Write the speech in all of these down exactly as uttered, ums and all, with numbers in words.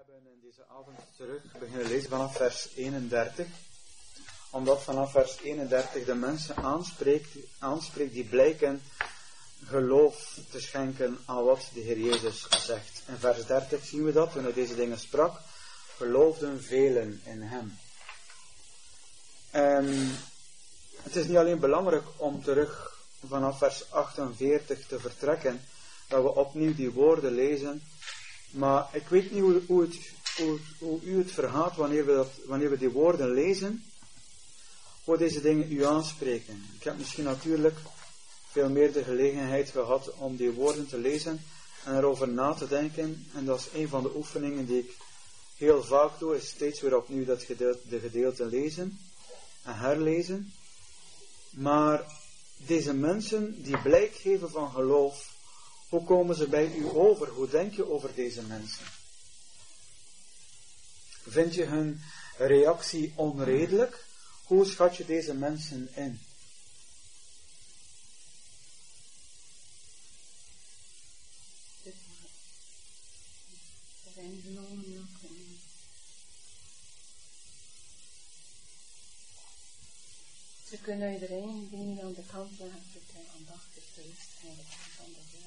hebben in deze avond terug beginnen lezen vanaf vers eenendertig. Omdat vanaf vers eenendertig de mensen aanspreekt, aanspreekt die blijken geloof te schenken aan wat de Heer Jezus zegt. In vers dertig zien we dat, toen hij deze dingen sprak, geloofden velen in hem. En het is niet alleen belangrijk om terug vanaf vers achtenveertig te vertrekken, dat we opnieuw die woorden lezen. Maar ik weet niet hoe, hoe, het, hoe, hoe u het vergaat wanneer we, dat, wanneer we die woorden lezen, hoe deze dingen u aanspreken. Ik heb misschien natuurlijk veel meer de gelegenheid gehad om die woorden te lezen en erover na te denken. En dat is een van de oefeningen die ik heel vaak doe, is steeds weer opnieuw dat gedeelte, de gedeelte lezen en herlezen. Maar deze mensen die blijk geven van geloof, hoe komen ze bij u over? Hoe denk je over deze mensen? Vind je hun reactie onredelijk? Hoe schat je deze mensen in? Ze kunnen iedereen die aan de kant leggen, tot aandachtig te rust van de Heer.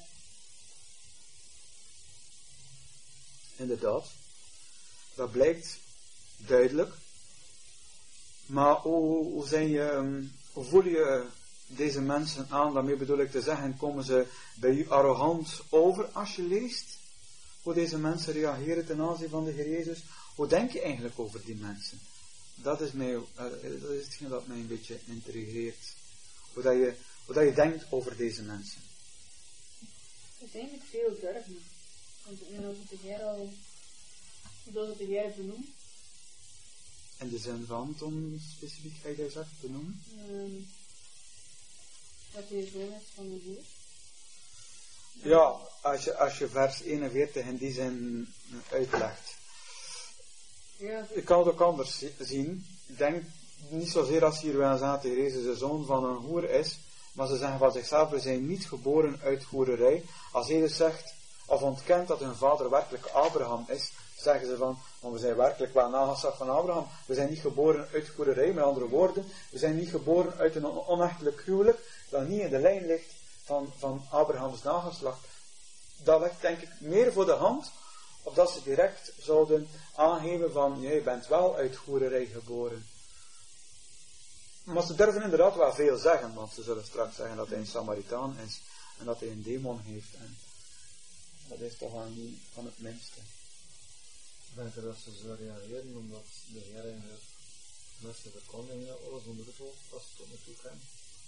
Inderdaad, dat blijkt duidelijk. Maar hoe, hoe, zijn je, hoe voel je deze mensen aan? Daarmee bedoel ik te zeggen, komen ze bij u arrogant over als je leest? Hoe deze mensen reageren ten aanzien van de Heer Jezus? Hoe denk je eigenlijk over die mensen? Dat is, mij, dat is hetgeen dat mij een beetje intrigeert. Hoe dat je, hoe dat je denkt over deze mensen. Het is eigenlijk veel durven. Want zoals het de Heer al, zoals het de Heer benoemt. In de zin van, Tom, specifiek ga je daar zegt benoemen? Um, dat hij zoon is van de Heer. Ja, als je, als je vers eenenveertig in die zin uitlegt. Ja, ik kan het ook anders zien. Ik denk niet zozeer als hier wel zaten, de Heer Jezus de zoon van een hoer is, maar ze zeggen van zichzelf, we zijn niet geboren uit hoererij. Als Jezus zegt, of ontkent dat hun vader werkelijk Abraham is, zeggen ze van, want we zijn werkelijk wel nageslacht van Abraham. We zijn niet geboren uit hoererij, met andere woorden, we zijn niet geboren uit een onechtelijk huwelijk, dat niet in de lijn ligt van, van Abrahams nageslacht. Dat ligt denk ik meer voor de hand, of dat ze direct zouden aangeven van, ja, je bent wel uit hoererij geboren. Maar ze durven inderdaad wel veel zeggen, want ze zullen straks zeggen dat hij een Samaritaan is, en dat hij een demon heeft, en dat is toch wel niet van het minste. Ik denk dat ze zo reageren, omdat de Heer in de mensen verkondigingen alles onder het hoofd vast tot nu toe kent.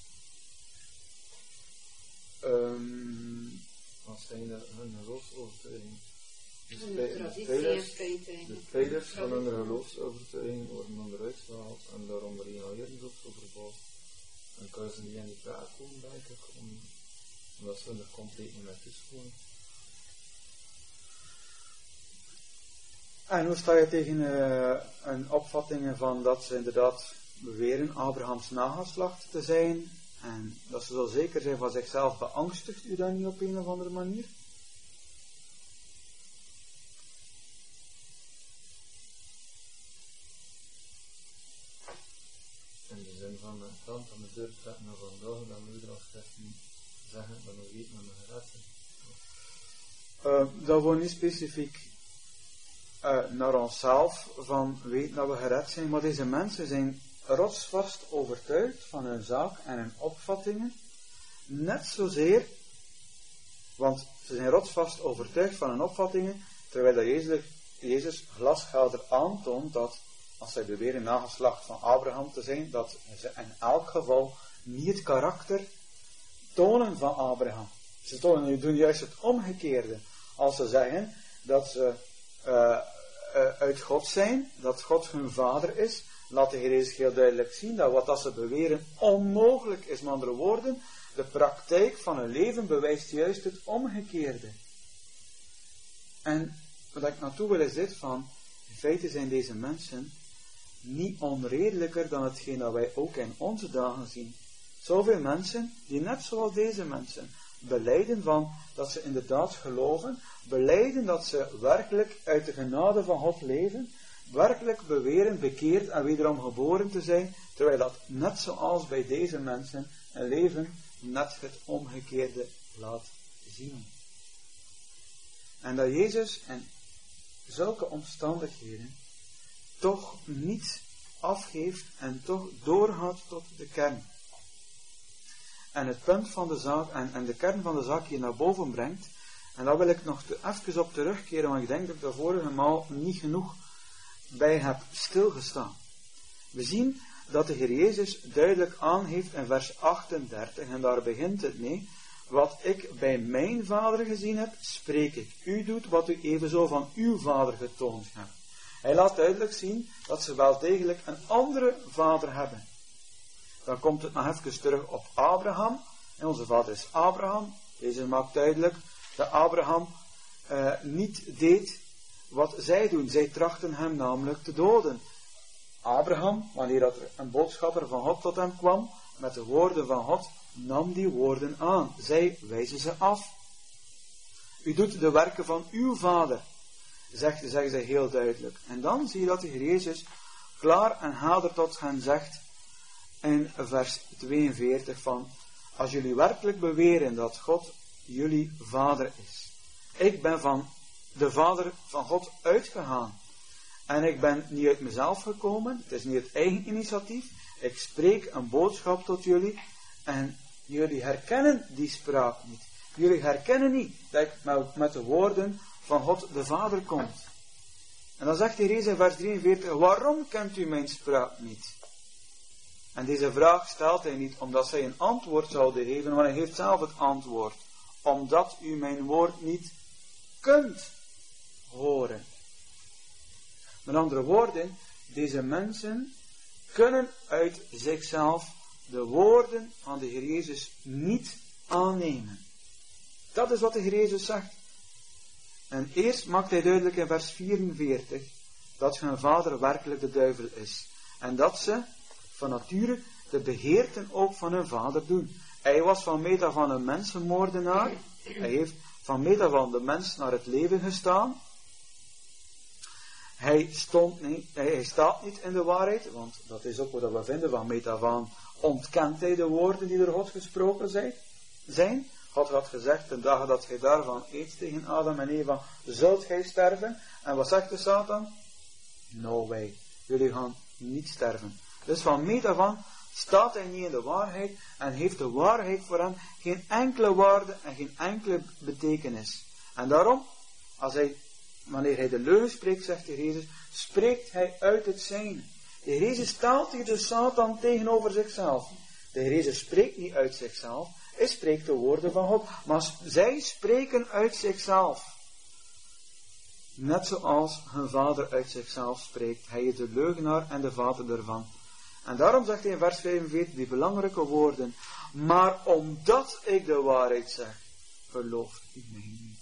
Um, Dan zijn er hun geloofsovertuiging. De spelers van hun geloofsovertuiging worden onderuit gehaald en daaronder reageren ze ook zo verbaasd. En kunnen ze niet in die vraag komen, denk ik, om, omdat ze er compleet niet mee toeschoenen. En hoe sta je tegen uh, een opvattingen van dat ze inderdaad beweren Abrahams nageslacht te zijn en dat ze zo zeker zijn van zichzelf? Beangstigt u dat niet op een of andere manier? In de zin van de kant aan de deur trekken naar vandaag, dan moet je nog zeggen dat we weten dat we gered zijn. Uh, dat wordt niet specifiek uh, naar onszelf van weten dat we gered zijn, maar deze mensen zijn rotsvast overtuigd van hun zaak en hun opvattingen, net zozeer, want ze zijn rotsvast overtuigd van hun opvattingen, terwijl dat Jezus, Jezus glashelder aantoont dat als zij beweren nageslacht van Abraham te zijn, dat ze in elk geval niet het karakter tonen van Abraham. Ze tonen, doen juist het omgekeerde. Als ze zeggen dat ze uh, uh, uit God zijn, dat God hun vader is, laat de Heer Jezus heel duidelijk zien dat wat dat ze beweren onmogelijk is. Met andere woorden, de praktijk van hun leven bewijst juist het omgekeerde. En wat ik naartoe wil is dit van, in feite zijn deze mensen niet onredelijker dan hetgeen dat wij ook in onze dagen zien. Zoveel mensen die net zoals deze mensen belijden van dat ze inderdaad geloven, belijden dat ze werkelijk uit de genade van God leven, werkelijk beweren bekeerd en wederom geboren te zijn, terwijl dat net zoals bij deze mensen een leven net het omgekeerde laat zien. En dat Jezus in zulke omstandigheden toch niet afgeeft en toch doorgaat tot de kern. En het punt van de zaak, en, en de kern van de zaak hier naar boven brengt, en daar wil ik nog te, even op terugkeren, want ik denk dat ik de vorige maal niet genoeg bij heb stilgestaan. We zien dat de Heer Jezus duidelijk aangeeft in vers achtendertig, en daar begint het mee, wat ik bij mijn vader gezien heb, spreek ik. U doet wat u evenzo van uw vader getoond hebt. Hij laat duidelijk zien dat ze wel degelijk een andere vader hebben. Dan komt het nog even terug op Abraham. En onze vader is Abraham. Deze maakt duidelijk dat Abraham uh, niet deed wat zij doen. Zij trachten hem namelijk te doden. Abraham, wanneer dat er een boodschapper van God tot hem kwam, met de woorden van God, nam die woorden aan. Zij wijzen ze af. U doet de werken van uw vader, zegt, zeggen zij heel duidelijk. En dan zie je dat de Heer Jezus klaar en helder tot hen zegt, in vers tweeënveertig van, als jullie werkelijk beweren dat God jullie vader is. Ik ben van de vader van God uitgegaan. En ik ben niet uit mezelf gekomen. Het is niet het eigen initiatief. Ik spreek een boodschap tot jullie. En jullie herkennen die spraak niet. Jullie herkennen niet dat ik met de woorden van God de Vader kom. En dan zegt de Heer in vers drieënveertig, waarom kent u mijn spraak niet? En deze vraag stelt hij niet omdat zij een antwoord zouden geven, maar hij geeft zelf het antwoord. Omdat u mijn woord niet kunt horen. Met andere woorden, deze mensen kunnen uit zichzelf de woorden van de Heer Jezus niet aannemen. Dat is wat de Heer Jezus zegt. En eerst maakt hij duidelijk in vers vierenveertig dat hun vader werkelijk de duivel is. En dat ze van nature de begeerten ook van hun vader doen. Hij was van meet af aan een mensenmoordenaar. Hij heeft van meet af aan de mens naar het leven gestaan. Hij, stond niet, hij staat niet in de waarheid, want dat is ook wat we vinden van meet af aan. Ontkent hij de woorden die door God gesproken zijn. God had gezegd, de dag dat gij daarvan eet tegen Adam en Eva, zult gij sterven. En wat zegt de Satan? No way, jullie gaan niet sterven. Dus van meet af aan staat hij niet in de waarheid en heeft de waarheid voor hem geen enkele waarde en geen enkele betekenis. En daarom, als hij, wanneer hij de leugen spreekt, zegt de Heer Jezus, spreekt hij uit het zijne. De Heer Jezus stelt hier de Satan tegenover zichzelf. De Heer Jezus spreekt niet uit zichzelf, hij spreekt de woorden van God. Maar zij spreken uit zichzelf. Net zoals hun vader uit zichzelf spreekt. Hij is de leugenaar en de vader ervan. En daarom zegt hij in vers vijfenveertig die belangrijke woorden. Maar omdat ik de waarheid zeg, gelooft u mij niet.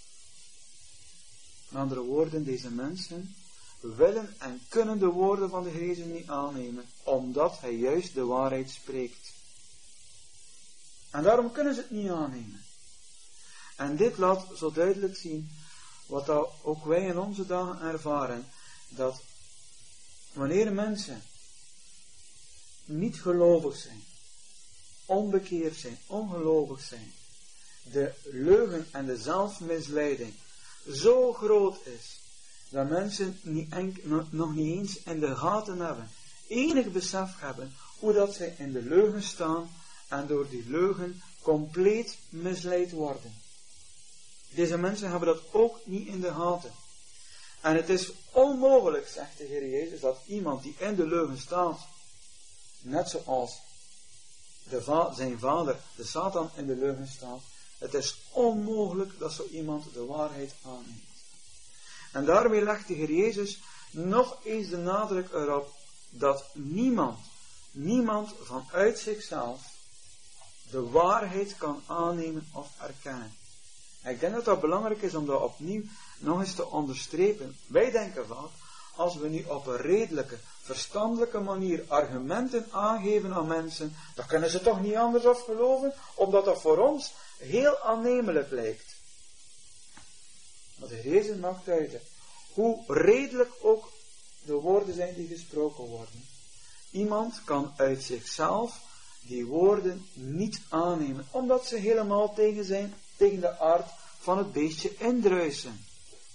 Met andere woorden, deze mensen willen en kunnen de woorden van de Heer Jezus niet aannemen, omdat hij juist de waarheid spreekt. En daarom kunnen ze het niet aannemen. En dit laat zo duidelijk zien, wat ook wij in onze dagen ervaren, dat wanneer mensen niet gelovig zijn, onbekeerd zijn, ongelovig zijn, de leugen en de zelfmisleiding zo groot is, dat mensen niet enk, nog niet eens in de gaten hebben, enig besef hebben, hoe dat zij in de leugen staan en door die leugen compleet misleid worden. Deze mensen hebben dat ook niet in de gaten. En het is onmogelijk, zegt de Heer Jezus, dat iemand die in de leugen staat, net zoals de va- zijn vader, de Satan, in de leugen staat, het is onmogelijk dat zo iemand de waarheid aanneemt. En daarmee legt de Heer Jezus nog eens de nadruk erop dat niemand, niemand vanuit zichzelf de waarheid kan aannemen of erkennen. En ik denk dat dat belangrijk is om dat opnieuw nog eens te onderstrepen. Wij denken vaak, als we nu op een redelijke, verstandelijke manier argumenten aangeven aan mensen, dan kunnen ze toch niet anders of geloven, omdat dat voor ons heel aannemelijk lijkt. Maar de Jezus maakt uit, hoe redelijk ook de woorden zijn die gesproken worden. Iemand kan uit zichzelf die woorden niet aannemen, omdat ze helemaal tegen zijn, tegen de aard van het beestje indruisen.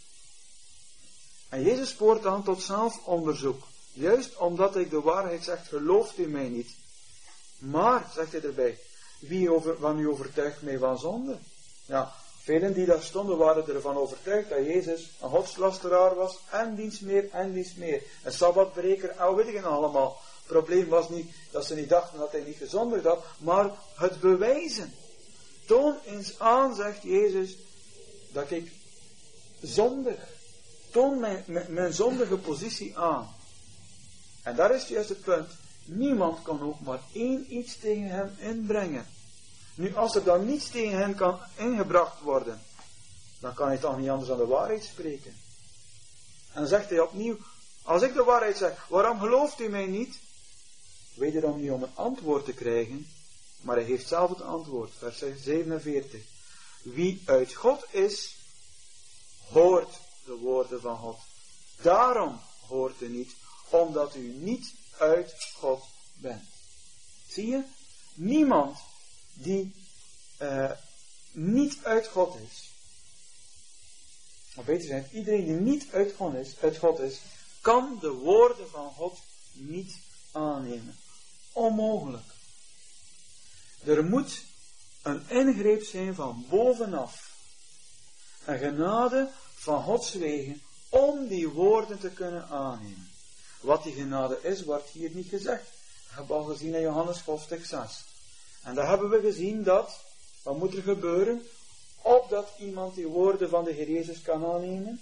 En Jezus spoort aan tot zelfonderzoek. Juist omdat ik de waarheid zeg, gelooft u mij niet. Maar, zegt hij erbij, wie over, van u overtuigt mij van zonde? Ja, velen die daar stonden waren ervan overtuigd dat Jezus een godslasteraar was, en diens meer, en diens meer. Een sabbatbreker, en weet ik het allemaal. Het probleem was niet dat ze niet dachten dat hij niet gezondigd had, maar het bewijzen. Toon eens aan, zegt Jezus, dat ik zondig. Toon mijn, mijn, mijn zondige positie aan. En daar is juist het punt. Niemand kan ook maar één iets tegen hem inbrengen. Nu, als er dan niets tegen hen kan ingebracht worden, dan kan hij toch niet anders dan de waarheid spreken. En dan zegt hij opnieuw, als ik de waarheid zeg, waarom gelooft u mij niet? Wederom niet om een antwoord te krijgen, maar hij geeft zelf het antwoord. Vers zevenenveertig. Wie uit God is, hoort de woorden van God. Daarom hoort u niet, omdat u niet uit God bent. Zie je? Niemand die uh, niet uit God is. Of beter gezegd, iedereen die niet uit God is, uit God is, kan de woorden van God niet aannemen. Onmogelijk. Er moet een ingreep zijn van bovenaf. Een genade van Gods wegen om die woorden te kunnen aannemen. Wat die genade is, wordt hier niet gezegd. Dat hebben we al gezien in Johannes hoofdstuk zes. En daar hebben we gezien dat, wat moet er gebeuren, opdat iemand die woorden van de Heer Jezus kan aannemen?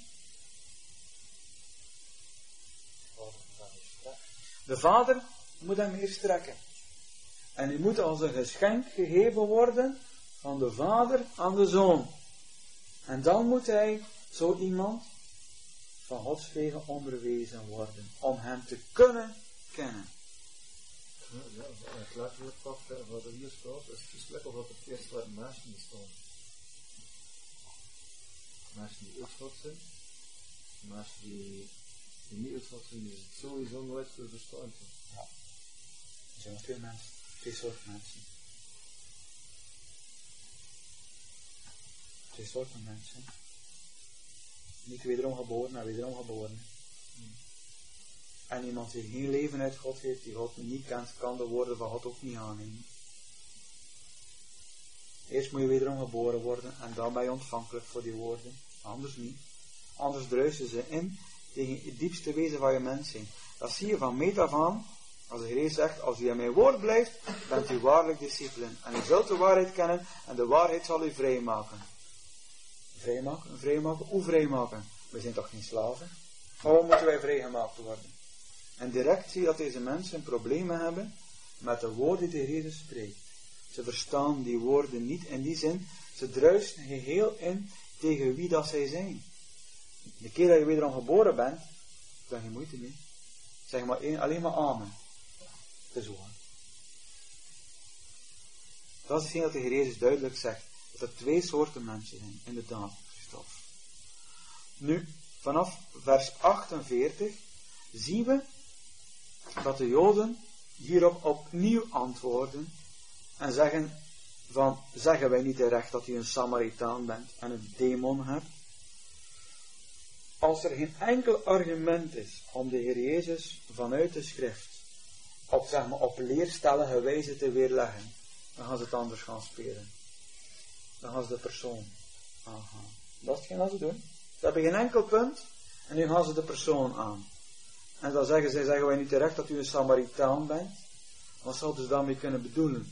De Vader moet hem eerst strekken. En die moet als een geschenk gegeven worden van de Vader aan de Zoon. En dan moet hij, zo iemand, van Gods wegen onderwezen worden, om hem te kunnen kennen. Ja, ja, het letterlijk wat, wat er hier staat, is het lekker wat het eerst wat mensen staan. Mensen die uit God zijn, mensen die, die niet uit God zijn, die het sowieso nooit voor verstaan zijn. Ja, er zijn twee mensen, twee soorten mensen. Twee soorten mensen. Niet wederom geboren, maar wederom geboren. Hmm. En iemand die geen leven uit God heeft, die God niet kent, kan de woorden van God ook niet aannemen. Eerst moet je wederom geboren worden en dan ben je ontvankelijk voor die woorden. Anders niet. Anders druisen ze in tegen het diepste wezen van je mens zijn. Dat zie je van meet af aan, als de Heer zegt, als u in mijn woord blijft, bent u waarlijk discipelen. En u zult de waarheid kennen en de waarheid zal u vrijmaken. Vrijmaken? Vrijmaken? Hoe vrijmaken? We zijn toch geen slaven? Waarom moeten wij vrijgemaakt worden? En direct zie je dat deze mensen problemen hebben met de woorden die de Heer spreekt. Ze verstaan die woorden niet in die zin. Ze druisen geheel in tegen wie dat zij zijn. De keer dat je wederom geboren bent, dan geen moeite mee. Zeg maar één, alleen maar amen. Het is waar. Dat is hetgeen dat de Heer Jezus duidelijk zegt. Dat er twee soorten mensen zijn. Inderdaad, Christophe. Nu, vanaf vers achtenveertig zien we dat de Joden hierop opnieuw antwoorden en zeggen van, zeggen wij niet terecht dat u een Samaritaan bent en een demon hebt? Als er geen enkel argument is om de Heer Jezus vanuit de schrift op, zeg maar, op leerstellige wijze te weerleggen, dan gaan ze het anders gaan spelen. Dan gaan ze de persoon aangaan. Dat is hetgeen wat ze doen. Ze hebben geen enkel punt en nu gaan ze de persoon aan. En dan zeggen zij, zeggen wij niet terecht dat u een Samaritaan bent? Wat zouden ze daarmee kunnen bedoelen?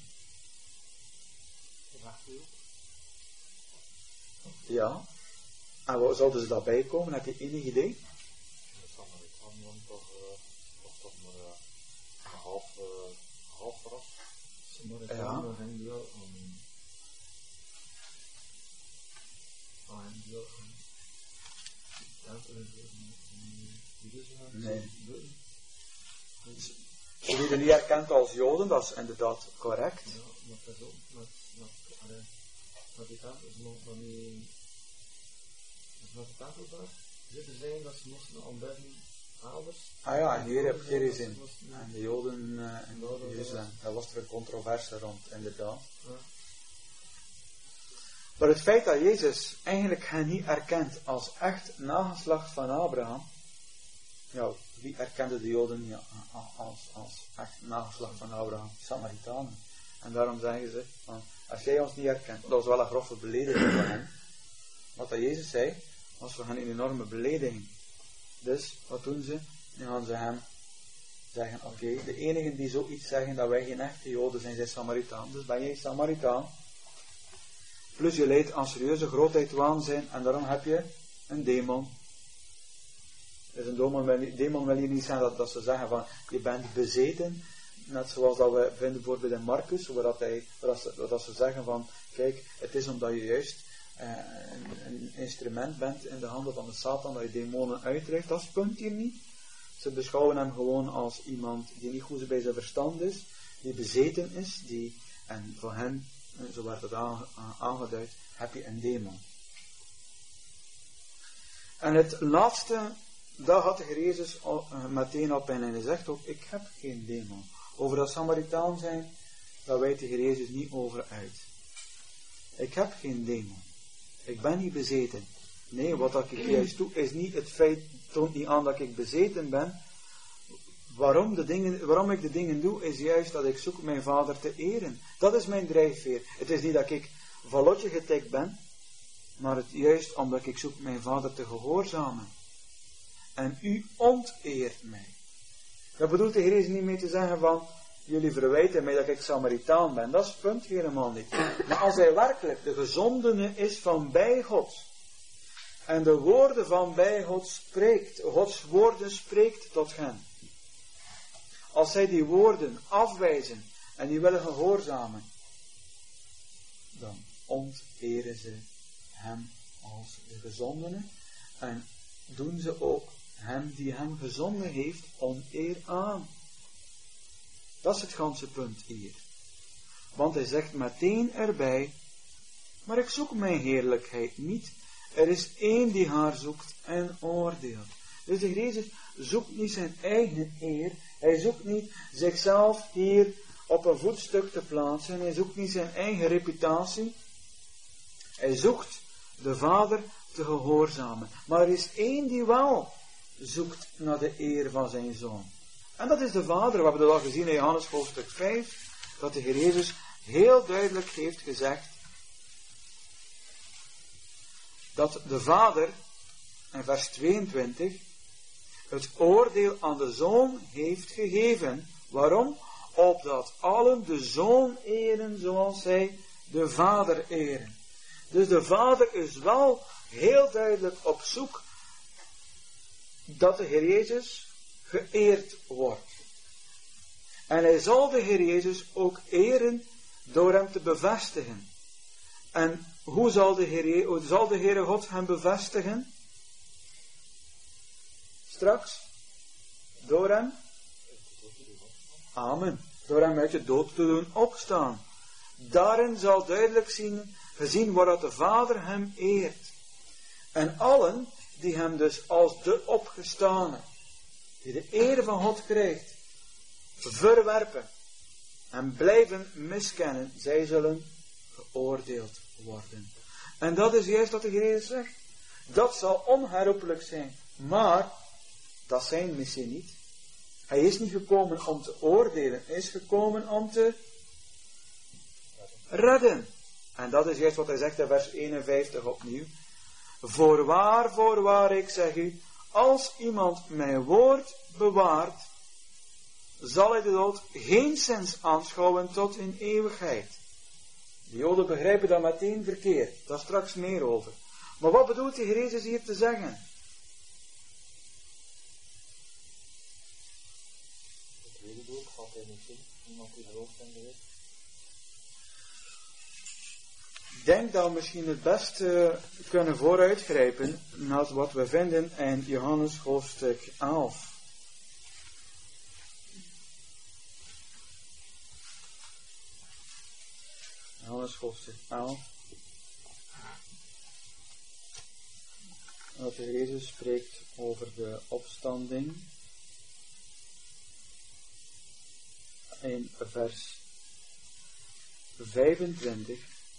Ja. En wat zouden ze daarbij komen? Heb je enig idee? De Samaritaan dan toch, uh, toch, toch maar uh, een half, uh, half ras. Samaritaan, ja. Dan hangt die wel aan. Dan hangt die wel aan. Ja, dat is een. Die is een Nee. Ze werden niet erkend als Joden, dat is inderdaad correct. Ja, maar dat is ook met, met, allee, met die tempel, ze mochten nog niet, dus met de tempel daar, zitten zijn dat ze moesten aanbidden elders. Ah ja, en hier heb je Gerizim. En de Joden uh, in Jeruzalem. Daar was er een controverse rond, inderdaad. Ja. Maar het feit dat Jezus eigenlijk hen niet erkent als echt nageslacht van Abraham, ja, wie erkende de Joden niet als, als echt nageslacht van Abraham? Samaritanen. En daarom zeggen ze, van, als jij ons niet herkent, dat was wel een grove belediging van hen. Wat dat Jezus zei, was voor hen een enorme belediging. Dus, wat doen ze? Nu gaan ze hem zeggen, oké, okay, de enigen die zoiets zeggen dat wij geen echte Joden zijn, zijn Samaritaan. Dus ben jij Samaritaan. Plus je leidt aan serieuze grootheid waanzin en daarom heb je een demon. Dus een demon wil, demon wil hier niet zijn dat, dat ze zeggen van, je bent bezeten. Net zoals dat we vinden bijvoorbeeld in Marcus, waar, dat hij, waar, dat ze, waar dat ze zeggen van, kijk, het is omdat je juist eh, een, een instrument bent in de handen van de Satan, dat je demonen uitdrijft. Dat is het punt hier niet. Ze beschouwen hem gewoon als iemand die niet goed bij zijn verstand is, die bezeten is, die, en voor hen, zo werd het aangeduid, heb je een demon. En het laatste, daar had de Heer Jezus al, uh, meteen op in en hij zegt ook, ik heb geen demon. Over dat Samaritaan zijn, daar wijdt de Heer Jezus niet over uit. Ik heb geen demon. Ik ben niet bezeten. Nee, wat ik juist doe, is niet het feit, toont niet aan dat ik bezeten ben. Waarom, de dingen, waarom ik de dingen doe, is juist dat ik zoek mijn Vader te eren. Dat is mijn drijfveer. Het is niet dat ik vallotje getikt ben, maar het juist omdat ik zoek mijn Vader te gehoorzamen. En u onteert mij. Dat bedoelt de Heer Jezus niet mee te zeggen van, jullie verwijten mij dat ik Samaritaan ben. Dat is het punt helemaal niet. Maar als hij werkelijk de gezondene is van bij God, en de woorden van bij God spreekt, Gods woorden spreekt tot hen. Als zij die woorden afwijzen en die willen gehoorzamen, dan onteren ze hem als de gezondene en doen ze ook hem die hem gezonden heeft oneer aan. Dat is het ganse punt hier. Want hij zegt meteen erbij, maar ik zoek mijn heerlijkheid niet. Er is één die haar zoekt en oordeelt. Dus de Heer Jezus zoekt niet zijn eigen eer. Hij zoekt niet zichzelf hier op een voetstuk te plaatsen. Hij zoekt niet zijn eigen reputatie. Hij zoekt de Vader te gehoorzamen. Maar er is één die wel zoekt naar de eer van zijn Zoon. En dat is de Vader. We hebben dat al gezien in Johannes hoofdstuk vijf. Dat de Heer Jezus heel duidelijk heeft gezegd dat de Vader, in vers tweeëntwintig, het oordeel aan de Zoon heeft gegeven. Waarom? Opdat allen de Zoon eren zoals zij de Vader eren. Dus de Vader is wel heel duidelijk op zoek dat de Heer Jezus geëerd wordt. En hij zal de Heer Jezus ook eren door hem te bevestigen. En hoe zal de Heer, hoe zal de Heere God hem bevestigen? Straks? Door hem? Amen. Door hem uit de dood te doen opstaan. Daarin zal duidelijk zien, gezien wordt dat de Vader hem eert. En allen die hem dus als de opgestane, die de eer van God krijgt, verwerpen en blijven miskennen, zij zullen geoordeeld worden. En dat is juist wat de Heer Jezus zegt. Dat zal onherroepelijk zijn. Maar, dat is zijn missie niet. Hij is niet gekomen om te oordelen. Hij is gekomen om te redden. En dat is juist wat hij zegt in vers eenenvijftig opnieuw. Voorwaar, voorwaar, ik zeg u, als iemand mijn woord bewaart, zal hij de dood geen zins aanschouwen tot in eeuwigheid. De Joden begrijpen dat meteen verkeerd. Daar straks meer over. Maar wat bedoelt de Heer Jezus hier te zeggen? Het tweede doel gaat hij niet zien. Iemand die gelooft in de Heer. Ik denk dat we misschien het beste kunnen vooruitgrijpen naar wat we vinden in Johannes hoofdstuk elf. Johannes hoofdstuk elf. Dat de Jezus spreekt over de opstanding. In vers vijfentwintig.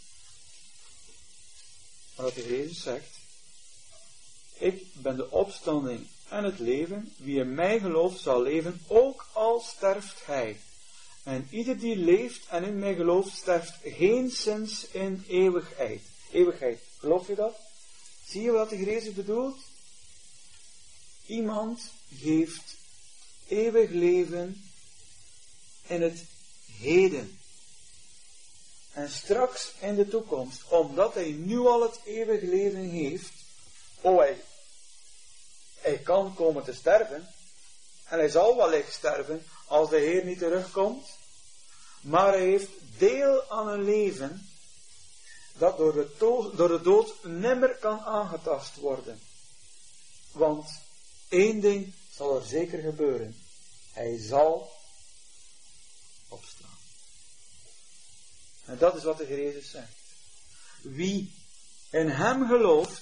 Waar de Jezus zegt: ik ben de opstanding en het leven. Wie in mij gelooft zal leven, ook al sterft hij. En ieder die leeft en in mij gelooft, sterft geenszins in eeuwigheid. Eeuwigheid, geloof je dat? Zie je wat de Jezus bedoelt? Iemand geeft eeuwig leven in het heden. En straks in de toekomst, omdat hij nu al het eeuwig leven heeft, oh hij, hij kan komen te sterven, en hij zal wellicht sterven als de Heer niet terugkomt, maar hij heeft deel aan een leven dat door de, to- door de dood nimmer kan aangetast worden. Want één ding zal er zeker gebeuren. Hij zal opstaan. En dat is wat de Heer Jezus zegt. Wie in hem gelooft,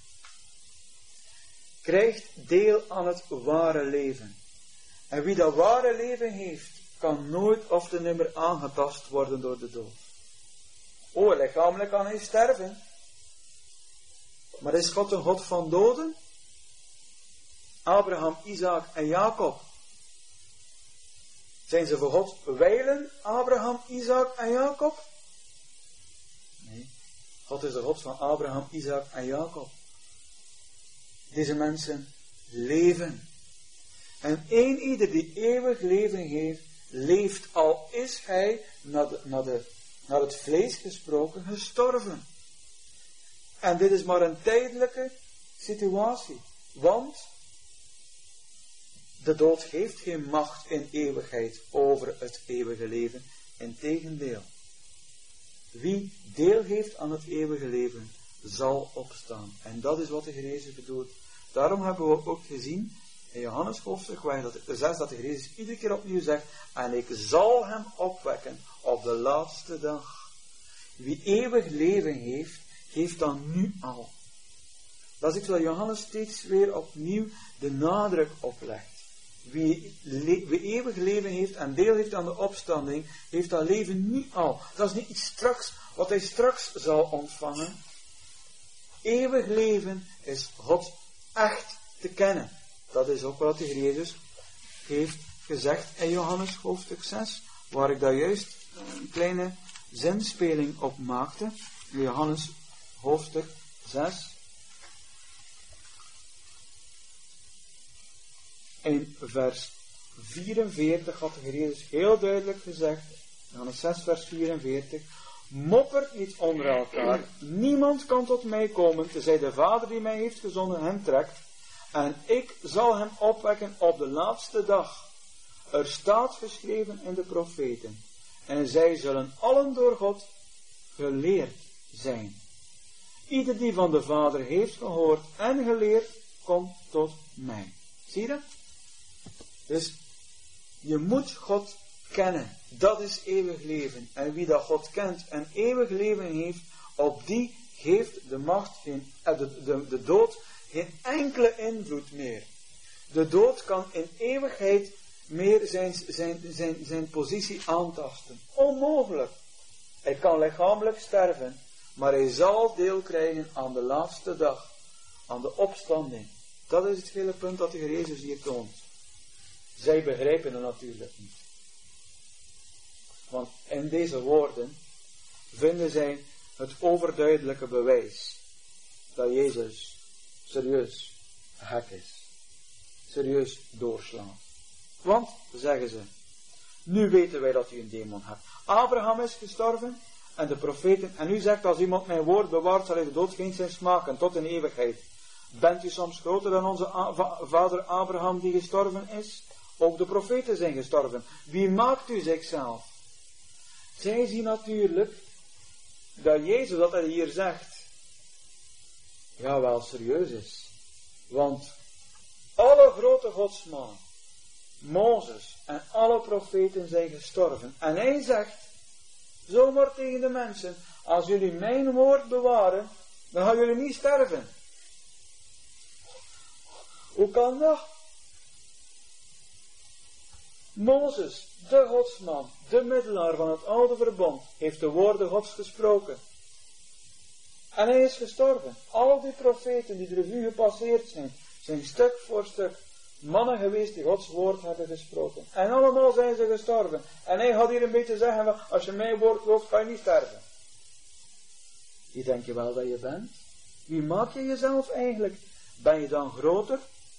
krijgt deel aan het ware leven. En wie dat ware leven heeft, kan nooit of te nimmer aangetast worden door de dood. O, lichamelijk kan hij sterven. Maar is God een God van doden? Abraham, Isaac en Jacob. Zijn ze voor God wijlen, Abraham, Isaac en Jacob? Nee. God is de God van Abraham, Isaac en Jacob. Deze mensen leven. En één ieder die eeuwig leven heeft, leeft al is hij, naar, de, naar, de, naar het vlees gesproken, gestorven. En dit is maar een tijdelijke situatie. Want de dood heeft geen macht in eeuwigheid over het eeuwige leven. Integendeel. Wie deel heeft aan het eeuwige leven, zal opstaan. En dat is wat de Heer Jezus bedoelt. Daarom hebben we ook gezien in Johannes hoofdstuk zes dat de Heer Jezus iedere keer opnieuw zegt: en ik zal hem opwekken op de laatste dag. Wie eeuwig leven heeft, heeft dan nu al. Dat is iets waar Johannes steeds weer opnieuw de nadruk op legt. Wie, le- wie eeuwig leven heeft en deel heeft aan de opstanding, heeft dat leven nu al. Dat is niet iets straks, wat hij straks zal ontvangen. Eeuwig leven is God echt te kennen. Dat is ook wat de Heer Jezus heeft gezegd in Johannes hoofdstuk zes, waar ik daar juist een kleine zinspeling op maakte. In Johannes hoofdstuk zes. In vers vierenveertig had de Heer Jezus heel duidelijk gezegd, Johannes zes vers vierenveertig, moppert niet onder elkaar, niemand kan tot mij komen, tenzij de Vader die mij heeft gezonden hem trekt, en ik zal hem opwekken op de laatste dag. Er staat geschreven in de profeten, en zij zullen allen door God geleerd zijn. Ieder die van de Vader heeft gehoord en geleerd, komt tot mij. Zie je dat? Dus je moet God kennen. Dat is eeuwig leven. En wie dat God kent en eeuwig leven heeft, op die geeft de macht, geen, de, de, de dood, geen enkele invloed meer. De dood kan in eeuwigheid meer zijn, zijn, zijn, zijn positie aantasten. Onmogelijk. Hij kan lichamelijk sterven, maar hij zal deel krijgen aan de laatste dag, aan de opstanding. Dat is het hele punt dat de Heer Jezus hier toont. Zij begrijpen het natuurlijk niet. Want in deze woorden vinden zij het overduidelijke bewijs dat Jezus serieus gek is. Serieus doorslaat. Want, zeggen ze, nu weten wij dat u een demon hebt. Abraham is gestorven en de profeten, en u zegt, als iemand mijn woord bewaart, zal hij de dood geen zin smaken tot in eeuwigheid. Bent u soms groter dan onze a- vader Abraham die gestorven is? Ook de profeten zijn gestorven. Wie maakt u zichzelf? Zij zien natuurlijk dat Jezus, wat hij hier zegt, ja wel serieus is. Want alle grote godsmannen, Mozes en alle profeten zijn gestorven. En hij zegt, zomaar tegen de mensen, als jullie mijn woord bewaren, dan gaan jullie niet sterven. Hoe kan dat? Mozes, de godsman, de middelaar van het oude verbond, heeft de woorden Gods gesproken. En hij is gestorven. Al die profeten die de revue gepasseerd zijn, zijn stuk voor stuk mannen geweest die Gods woord hebben gesproken. En allemaal zijn ze gestorven. En hij gaat hier een beetje zeggen, als je mijn woord gelooft, kan je niet sterven. Wie denk je wel dat je bent? Wie maak je jezelf eigenlijk? Ben je dan groter?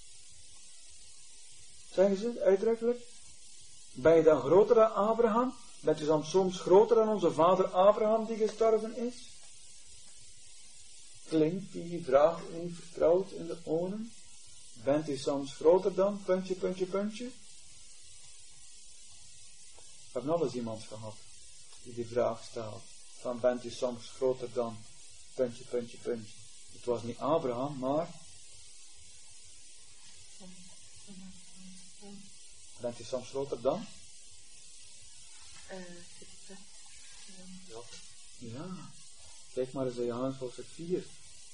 Zeggen ze uitdrukkelijk? Ben je dan groter dan Abraham? Bent u dan soms groter dan onze vader Abraham die gestorven is? Klinkt die vraag niet vertrouwd in de oren? Bent u soms groter dan, puntje, puntje, puntje? We hebben nog eens iemand gehad die die vraag stelt. Van bent u soms groter dan, puntje, puntje, puntje. Het was niet Abraham, maar... Bent u soms groter dan? Uh, ja. ja. Kijk maar eens in Johannes hoofdstuk vier.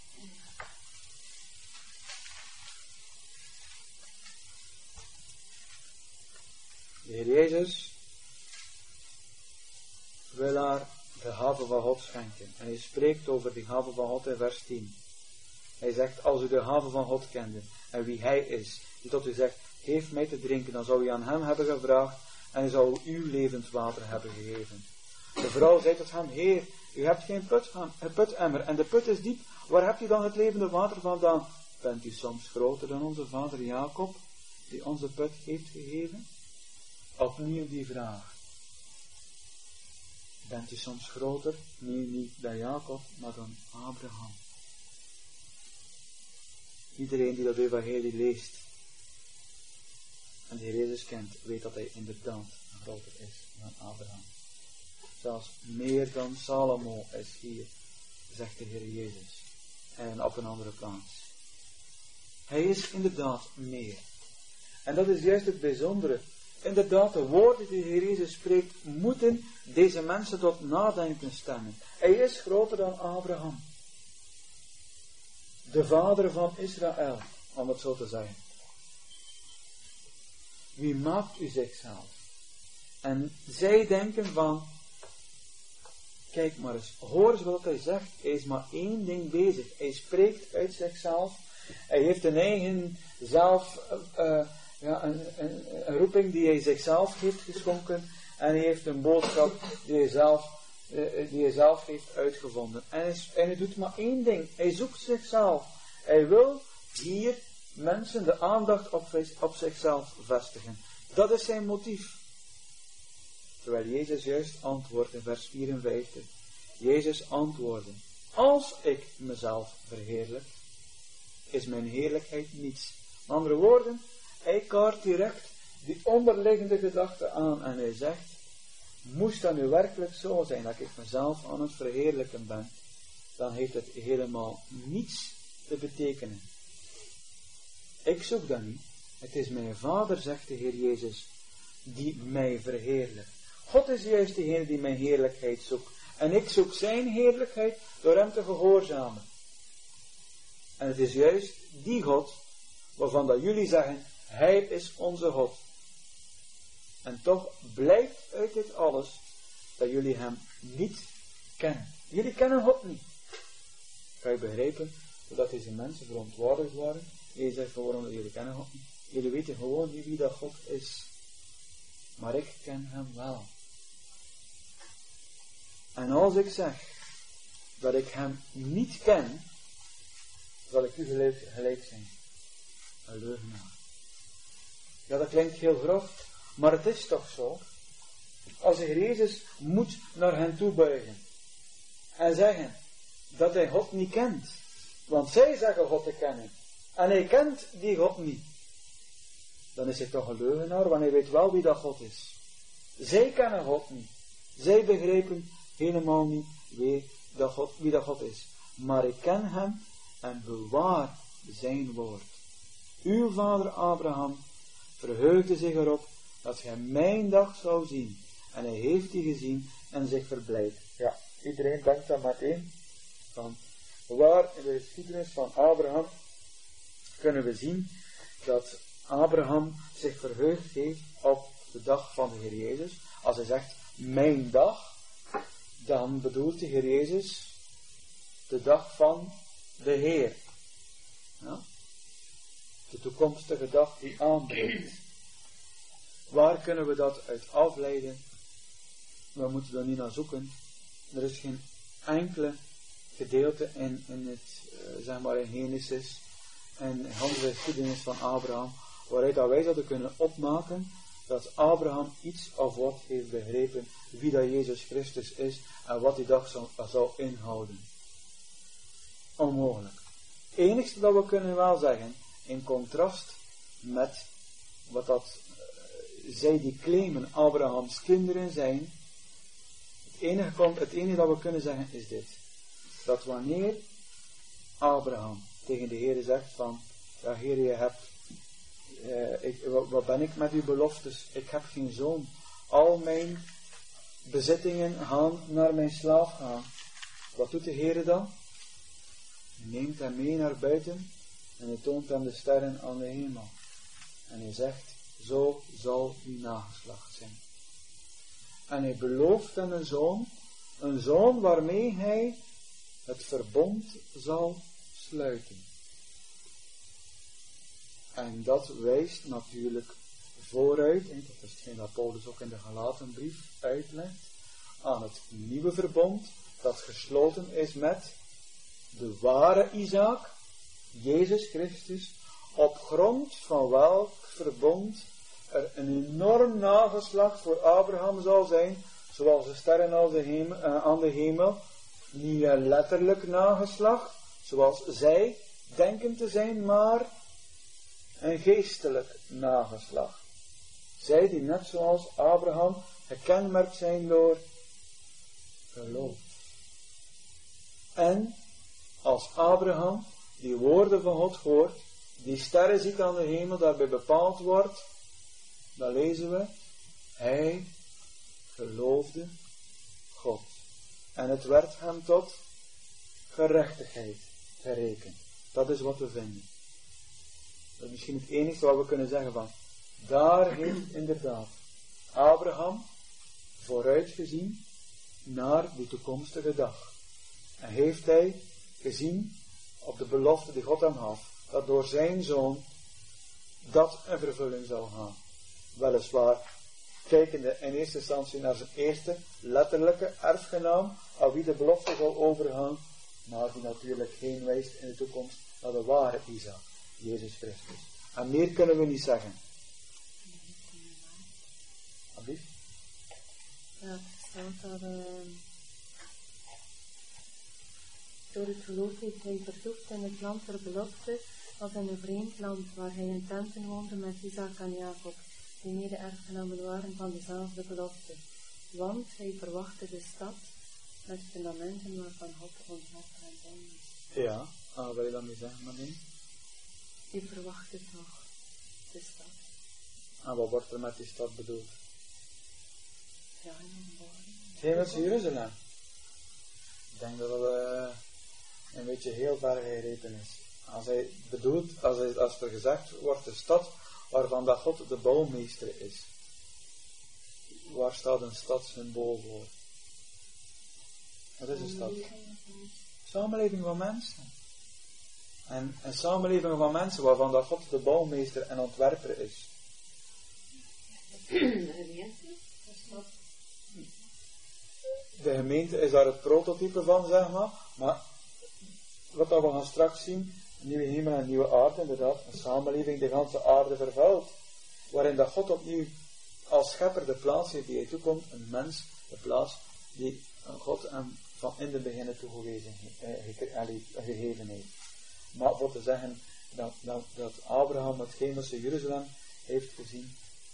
De Heer Jezus wil haar de gave van God schenken. En hij spreekt over die gave van God in vers tien. Hij zegt, als u de gave van God kende en wie hij is, die tot u zegt, geef mij te drinken, dan zou u aan hem hebben gevraagd en hij zou uw levend water hebben gegeven. De vrouw zei tot hem, Heer, u hebt geen put, een putemmer en de put is diep, waar hebt u dan het levende water vandaan? Bent u soms groter dan onze vader Jacob, die onze put heeft gegeven? Opnieuw die vraag. Bent u soms groter? Nee, niet dan Jacob, maar dan Abraham. Iedereen die dat evangelie leest en de Heer Jezus kent, weet dat hij inderdaad groter is dan Abraham. Zelfs meer dan Salomo is hier, zegt de Heer Jezus. En op een andere plaats. Hij is inderdaad meer. En dat is juist het bijzondere. Inderdaad, de woorden die de Heer Jezus spreekt, moeten deze mensen tot nadenken stemmen. Hij is groter dan Abraham. De vader van Israël, om het zo te zeggen. Wie maakt u zichzelf? En zij denken van, kijk maar eens, hoor eens wat hij zegt. Hij is maar één ding bezig. Hij spreekt uit zichzelf. Hij heeft een eigen zelf, uh, ja, een, een, een roeping die hij zichzelf heeft geschonken. En hij heeft een boodschap die hij zelf, uh, die hij zelf heeft uitgevonden. En hij, en hij doet maar één ding. Hij zoekt zichzelf. Hij wil hier mensen de aandacht op, op zichzelf vestigen. Dat is zijn motief. Terwijl Jezus juist antwoordt in vers vierenvijftig. Jezus antwoordde, als ik mezelf verheerlijk, is mijn heerlijkheid niets. Met andere woorden, hij kaart direct die onderliggende gedachte aan en hij zegt, moest dat nu werkelijk zo zijn dat ik mezelf aan het verheerlijken ben, dan heeft het helemaal niets te betekenen. Ik zoek dat niet. Het is mijn Vader, zegt de Heer Jezus, die mij verheerlijkt. God is juist degene die mijn heerlijkheid zoekt. En ik zoek zijn heerlijkheid door hem te gehoorzamen. En het is juist die God, waarvan dat jullie zeggen, hij is onze God. En toch blijkt uit dit alles, dat jullie hem niet kennen. Jullie kennen God niet. Kan je begrijpen, dat deze mensen verontwaardigd waren? Je zegt gewoon, dat jullie kennen God niet. Jullie weten gewoon niet wie dat God is. Maar ik ken hem wel. En als ik zeg dat ik hem niet ken, zal ik u gelijk, gelijk zijn. Een leugenaar. Ja, dat klinkt heel grof, maar het is toch zo. Als de Heer Jezus moet naar hen toe buigen en zeggen dat hij God niet kent, want zij zeggen God te kennen, en hij kent die God niet, dan is hij toch een leugenaar, want hij weet wel wie dat God is. Zij kennen God niet. Zij begrijpen helemaal niet wie dat God, wie dat God is. Maar ik ken hem en bewaar zijn woord. Uw vader Abraham verheugde zich erop dat hij mijn dag zou zien. En hij heeft die gezien en zich verblijd. Ja, iedereen denkt dan meteen van, waar in de geschiedenis van Abraham kunnen we zien dat Abraham zich verheugd heeft op de dag van de Heer Jezus. Als hij zegt, mijn dag, dan bedoelt de Heer Jezus de dag van de Heer. Ja? De toekomstige dag die aanbreekt. Waar kunnen we dat uit afleiden? We moeten er niet naar zoeken. Er is geen enkele gedeelte in, in het, uh, zeg maar in Genesis en in andere geschiedenis van Abraham, waaruit dat wij zouden kunnen opmaken dat Abraham iets of wat heeft begrepen wie dat Jezus Christus is en wat die dag zou, zou inhouden. Onmogelijk. Het enigste dat we kunnen wel zeggen, in contrast met wat dat uh, zij die claimen Abrahams kinderen zijn, het enige, het enige dat we kunnen zeggen is dit. Dat wanneer Abraham tegen de Heer zegt van, ja Heer, je hebt, uh, ik, wat ben ik met uw beloftes? Ik heb geen zoon. Al mijn bezittingen gaan naar mijn slaaf gaan. Wat doet de Heer dan? Hij neemt hem mee naar buiten en hij toont hem de sterren aan de hemel. En hij zegt, zo zal uw nageslacht zijn. En hij belooft hem een zoon, een zoon waarmee hij het verbond zal sluiten. En dat wijst natuurlijk vooruit, en dat is hetgeen dat Paulus ook in de Galatenbrief uitlegt, aan het nieuwe verbond dat gesloten is met de ware Isaac, Jezus Christus, op grond van welk verbond er een enorm nageslacht voor Abraham zal zijn, zoals de sterren aan de hemel, uh, aan de hemel, niet een letterlijk nageslacht, zoals zij denken te zijn, maar een geestelijk nageslacht. Zij die net zoals Abraham gekenmerkt zijn door geloof. En als Abraham die woorden van God hoort, die sterren ziet aan de hemel, daarbij bepaald wordt, dan lezen we, hij geloofde God. En het werd hem tot gerechtigheid gerekend. Dat is wat we vinden. Dat is misschien het enige wat we kunnen zeggen van, daar heeft inderdaad Abraham vooruitgezien naar die toekomstige dag. En heeft hij gezien op de belofte die God hem had, dat door zijn zoon dat een vervulling zou gaan. Weliswaar, kijkende in eerste instantie naar zijn eerste letterlijke erfgenaam, aan wie de belofte zal overgaan, maar die natuurlijk heen wijst in de toekomst naar de ware Isaac, Jezus Christus. En meer kunnen we niet zeggen. Alsjeblieft. Ja, het staat dat uh, door het geloof heeft hij vertoefd in het land der belofte, als in een vreemd land, waar hij in tenten woonde met Isaac en Jacob, die mede-erfgenamen waren van dezelfde belofte. Want hij verwachtte de stad met fundamenten waarvan God ontwerper en bouw is. Ja, ah, wil je dat mee zeggen, Marleen? Hij verwachtte toch de stad. En wat wordt er met die stad bedoeld? Ja, en Het hemelse Jeruzalem. Ik denk dat dat uh, een beetje heel ver gegrepen is. Als hij bedoelt, als, hij, als er gezegd wordt de stad waarvan dat God de bouwmeester is. Waar staat een stad symbool voor? Wat is een stad? Samenleving van mensen. En een samenleving van mensen waarvan dat God de bouwmeester en ontwerper is. De gemeente is daar het prototype van, zeg maar. Maar wat dat we gaan straks zien, een nieuwe hemel en een nieuwe aarde, inderdaad, een samenleving die de ganse aarde vervuilt. Waarin dat God opnieuw als schepper de plaats heeft die hij toekomt, een mens de plaats die God hem van in de beginnen toegewezen gegeven heeft. Maar voor te zeggen dat, dat, dat Abraham het hemelse Jeruzalem heeft gezien.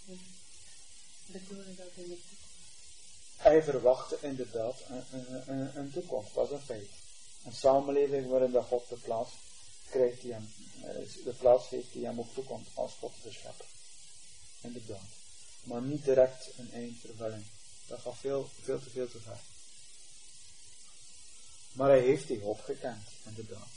Hij verwachtte inderdaad een, een, een, een toekomst, dat is een feit. Een samenleving waarin dat God de plaats krijgt die hem, de plaats heeft die hem ook toekomt als God de schepper. Inderdaad. Maar niet direct een eindvervulling. Dat gaat veel, veel te veel te ver. Maar hij heeft die hoop gekend, inderdaad.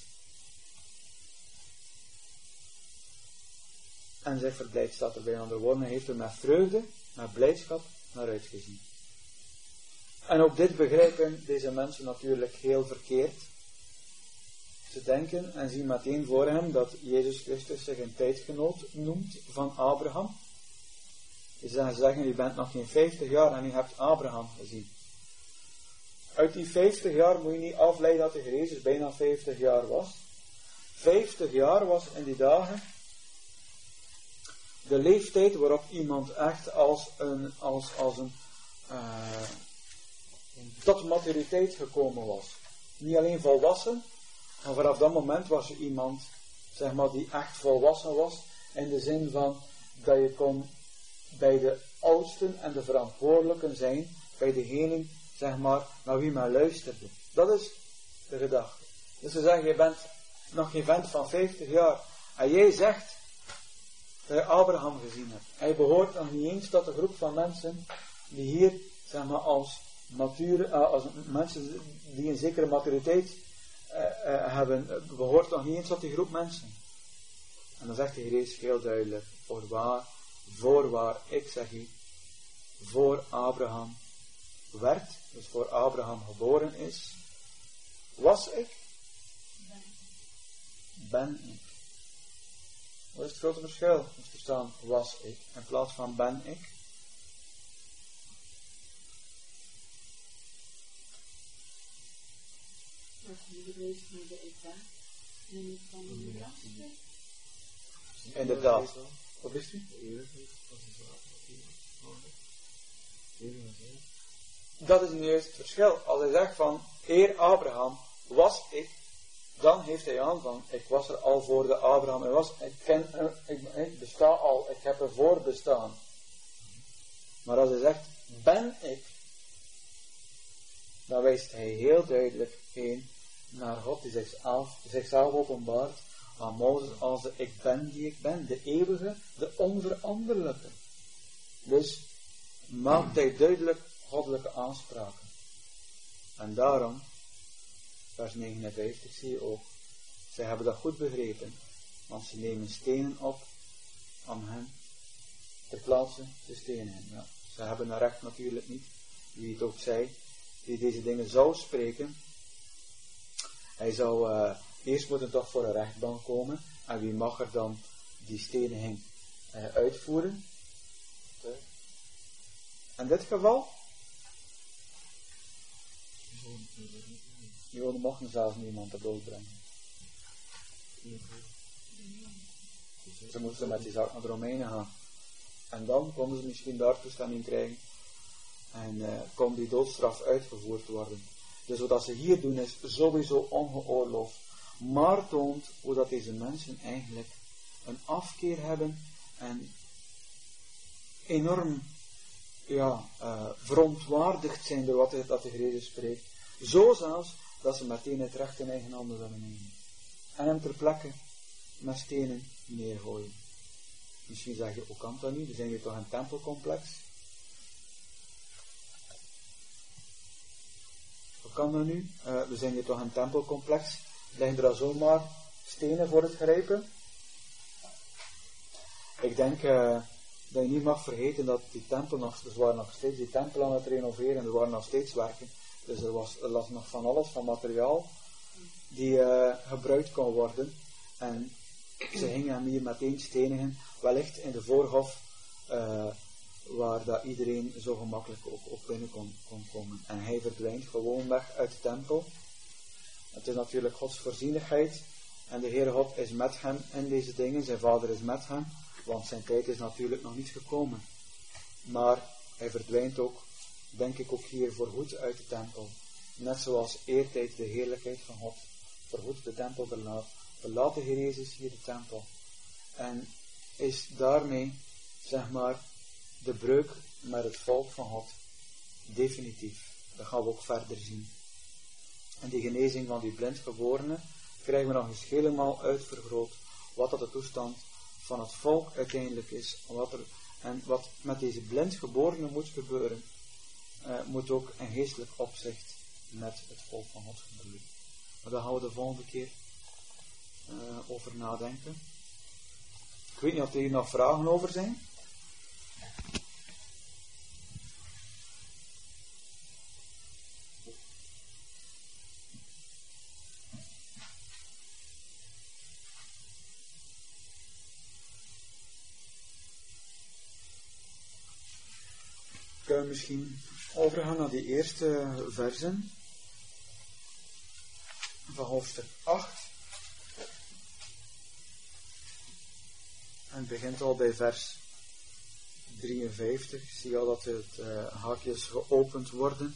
En zich verblijd, staat er bij andere woorden. Hij heeft er met vreugde, met blijdschap naar uitgezien. En ook dit begrijpen deze mensen natuurlijk heel verkeerd. Ze denken en zien meteen voor hem dat Jezus Christus zich een tijdgenoot noemt van Abraham. Ze zeggen, u bent nog geen vijftig jaar en u hebt Abraham gezien. Uit die vijftig jaar moet je niet afleiden dat de Heer Jezus bijna vijftig jaar was. vijftig jaar was in die dagen de leeftijd waarop iemand echt als een, als, als een, uh, tot maturiteit gekomen was. Niet alleen volwassen, maar vanaf dat moment was je iemand, zeg maar, die echt volwassen was, in de zin van dat je kon bij de oudsten en de verantwoordelijken zijn, bij degenen, zeg maar, naar wie men luisterde. Dat is de gedachte. Dus ze zeggen, je bent nog geen vent van vijftig jaar, en jij zegt dat je Abraham gezien hebt. Hij behoort nog niet eens tot de groep van mensen die hier, zeg maar, als mature, als mensen die een zekere maturiteit uh, uh, hebben, behoort nog niet eens tot die groep mensen. En dan zegt de Heer Jezus heel duidelijk, voorwaar, voorwaar, ik zeg u, voor Abraham werd, dus voor Abraham geboren is, was ik, ben ik. Wat is het grote verschil? Om te staan was ik in plaats van ben ik. Als je verwijst naar de ik ben, neem ik van de laatste. Inderdaad. Wat is u? Dat is nu juist het verschil. Als hij zegt van, eer Abraham was ik, dan heeft hij aan van, ik was er al voor de Abraham. Ik, was, ik, ken, ik, ik besta al, ik heb ervoor bestaan. Maar als hij zegt, ben ik, dan wijst hij heel duidelijk heen naar God die zichzelf, zichzelf openbaart aan Mozes als de ik ben die ik ben. De eeuwige, de onveranderlijke. Dus maakt hij duidelijk goddelijke aanspraken. En daarom, vers negenenvijftig, zie je ook, zij hebben dat goed begrepen, want ze nemen stenen op om hen ter plaatse te stenen. Ja, ze hebben dat recht natuurlijk niet, wie het ook zei, die deze dingen zou spreken. Hij zou uh, eerst moeten toch voor een rechtbank komen, en wie mag er dan die steniging uh, uitvoeren? In dit geval, Joden mochten zelfs niemand te dood brengen. Ze moesten met die zaak naar de Romeinen gaan. En dan konden ze misschien daar toestemming krijgen. En uh, kon die doodstraf uitgevoerd worden. Dus wat ze hier doen is sowieso ongeoorloofd. Maar toont hoe dat deze mensen eigenlijk een afkeer hebben. En enorm ja, uh, verontwaardigd zijn door wat de, dat de Heer Jezus spreekt. Zo zelfs dat ze meteen het recht in eigen handen willen nemen. En hem ter plekke met stenen neergooien. Misschien zeg je, hoe kan dat nu? We zijn hier toch een tempelcomplex? Hoe kan dat nu? Uh, we zijn hier toch een tempelcomplex? Liggen er al zomaar stenen voor het grijpen? Ik denk uh, dat je niet mag vergeten dat die tempel nog, dus waren nog steeds die tempel aan het renoveren, er waren nog steeds werken. Dus er was, er was nog van alles, van materiaal, die uh, gebruikt kon worden. En ze gingen hem hier meteen stenigen, wellicht in de voorhof, uh, waar dat iedereen zo gemakkelijk ook, ook binnen kon, kon komen. En hij verdwijnt gewoon weg uit de tempel. Het is natuurlijk Gods voorzienigheid. En de Heere God is met hem in deze dingen. Zijn vader is met hem. Want zijn tijd is natuurlijk nog niet gekomen. Maar hij verdwijnt ook, denk ik ook hier voorgoed uit de tempel. Net zoals eertijd de heerlijkheid van God voorgoed de tempel verlaat. Verlaat de Heer Jezus hier de tempel. En is daarmee, zeg maar, de breuk met het volk van God definitief. Dat gaan we ook verder zien. En die genezing van die blindgeborene krijgen we nog eens helemaal uitvergroot wat dat de toestand van het volk uiteindelijk is. Wat er, en wat met deze blindgeborene moet gebeuren. uh, moet ook in geestelijk opzicht met het volk van God gebeuren. Maar daar gaan we de volgende keer uh, over nadenken. Ik weet niet of er hier nog vragen over zijn. Kunnen we misschien overgaan naar die eerste versen van hoofdstuk acht. En het begint al bij vers drieënvijftig. Zie je al dat het uh, haakjes geopend worden.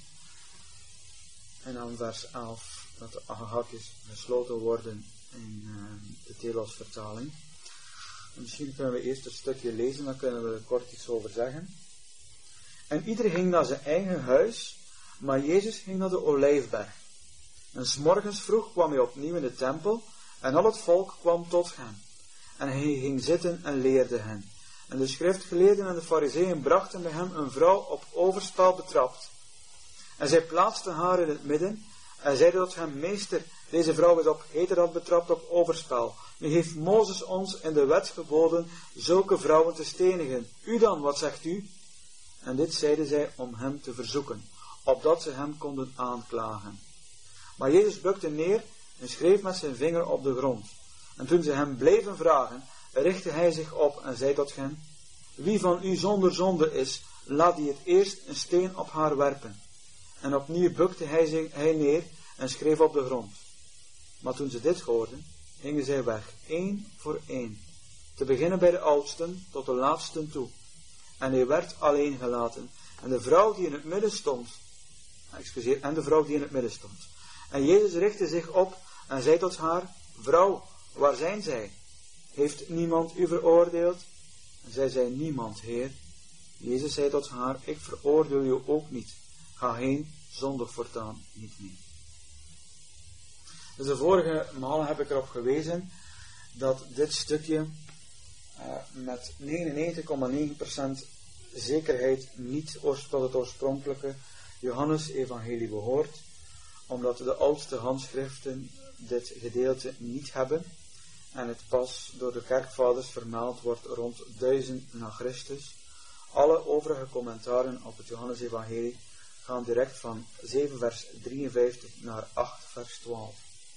En dan vers elf dat de haakjes gesloten worden in uh, de Telos-vertaling. Misschien kunnen we eerst een stukje lezen, dan kunnen we er kort iets over zeggen. En ieder ging naar zijn eigen huis, maar Jezus ging naar de Olijfberg. En 's morgens vroeg kwam hij opnieuw in de tempel, en al het volk kwam tot hem. En hij ging zitten en leerde hen. En de schriftgeleerden en de farizeeën brachten bij hem een vrouw op overspel betrapt. En zij plaatsten haar in het midden, en zeiden tot hem: Meester, deze vrouw is op heterdaad betrapt op overspel. Nu heeft Mozes ons in de wet geboden zulke vrouwen te stenigen. U dan, wat zegt u? En dit zeiden zij om hem te verzoeken, opdat ze hem konden aanklagen. Maar Jezus bukte neer en schreef met zijn vinger op de grond. En toen ze hem bleven vragen, richtte hij zich op en zei tot hen: Wie van u zonder zonde is, laat die het eerst een steen op haar werpen. En opnieuw bukte hij, zich, hij neer en schreef op de grond. Maar toen ze dit hoorden, gingen zij weg, één voor één, te beginnen bij de oudsten tot de laatsten toe. En hij werd alleen gelaten. En de vrouw die in het midden stond, excuseer, en de vrouw die in het midden stond. En Jezus richtte zich op en zei tot haar: Vrouw, waar zijn zij? Heeft niemand u veroordeeld? En zij zei: Niemand, Heer. Jezus zei tot haar: Ik veroordeel u ook niet. Ga heen, zondig voortaan niet meer. Dus de vorige malen heb ik erop gewezen dat dit stukje uh, met negenennegentig komma negen procent zekerheid niet tot het oorspronkelijke Johannes-evangelie behoort, omdat de oudste handschriften dit gedeelte niet hebben en het pas door de kerkvaders vermeld wordt rond duizend na Christus. Alle overige commentaren op het Johannes-evangelie gaan direct van zeven vers drieënvijftig naar acht vers twaalf.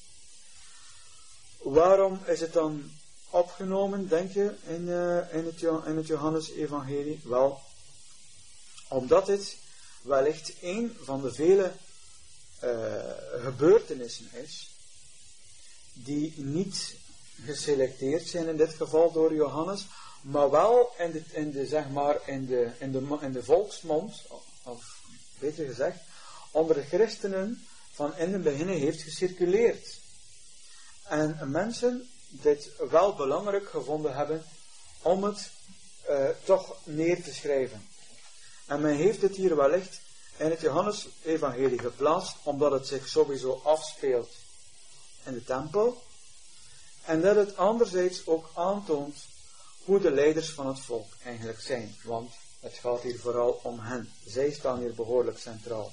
Waarom is het dan opgenomen, denk je, in, uh, in het, in het Johannes-evangelie? Wel, omdat dit wellicht een van de vele uh, gebeurtenissen is die niet geselecteerd zijn in dit geval door Johannes, maar wel in de, in de, zeg maar, in de, in de, in de volksmond, of beter gezegd, onder de christenen van in het begin heeft gecirculeerd. En mensen dit wel belangrijk gevonden hebben om het uh, toch neer te schrijven. En men heeft het hier wellicht in het Johannes-evangelie geplaatst, omdat het zich sowieso afspeelt in de tempel. En dat het anderzijds ook aantoont hoe de leiders van het volk eigenlijk zijn. Want het gaat hier vooral om hen. Zij staan hier behoorlijk centraal.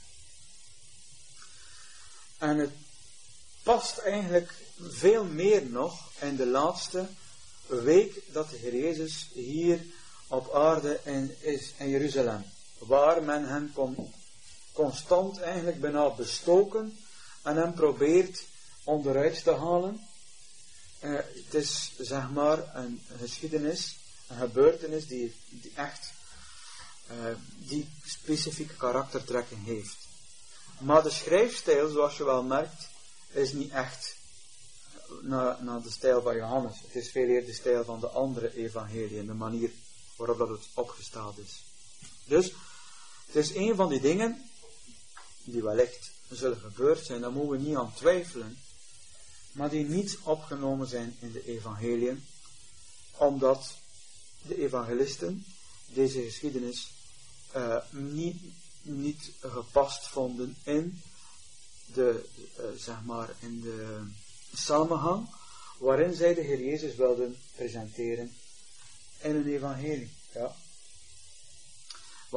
En het past eigenlijk veel meer nog in de laatste week dat de Heer Jezus hier op aarde in, is in Jeruzalem. Waar men hem kon, constant eigenlijk bijna bestoken en hem probeert onderuit te halen. Uh, het is zeg maar een geschiedenis, een gebeurtenis die, die echt uh, die specifieke karaktertrekking heeft. Maar de schrijfstijl, zoals je wel merkt, is niet echt naar, naar de stijl van Johannes. Het is veel eerder de stijl van de andere evangeliën, de manier waarop dat het opgesteld is. Dus, het is een van die dingen die wellicht zullen gebeurd zijn, daar moeten we niet aan twijfelen, maar die niet opgenomen zijn in de evangeliën, omdat de evangelisten deze geschiedenis uh, niet, niet gepast vonden in de, uh, zeg maar, in de samenhang waarin zij de Heer Jezus wilden presenteren in een evangelie. Ja. Want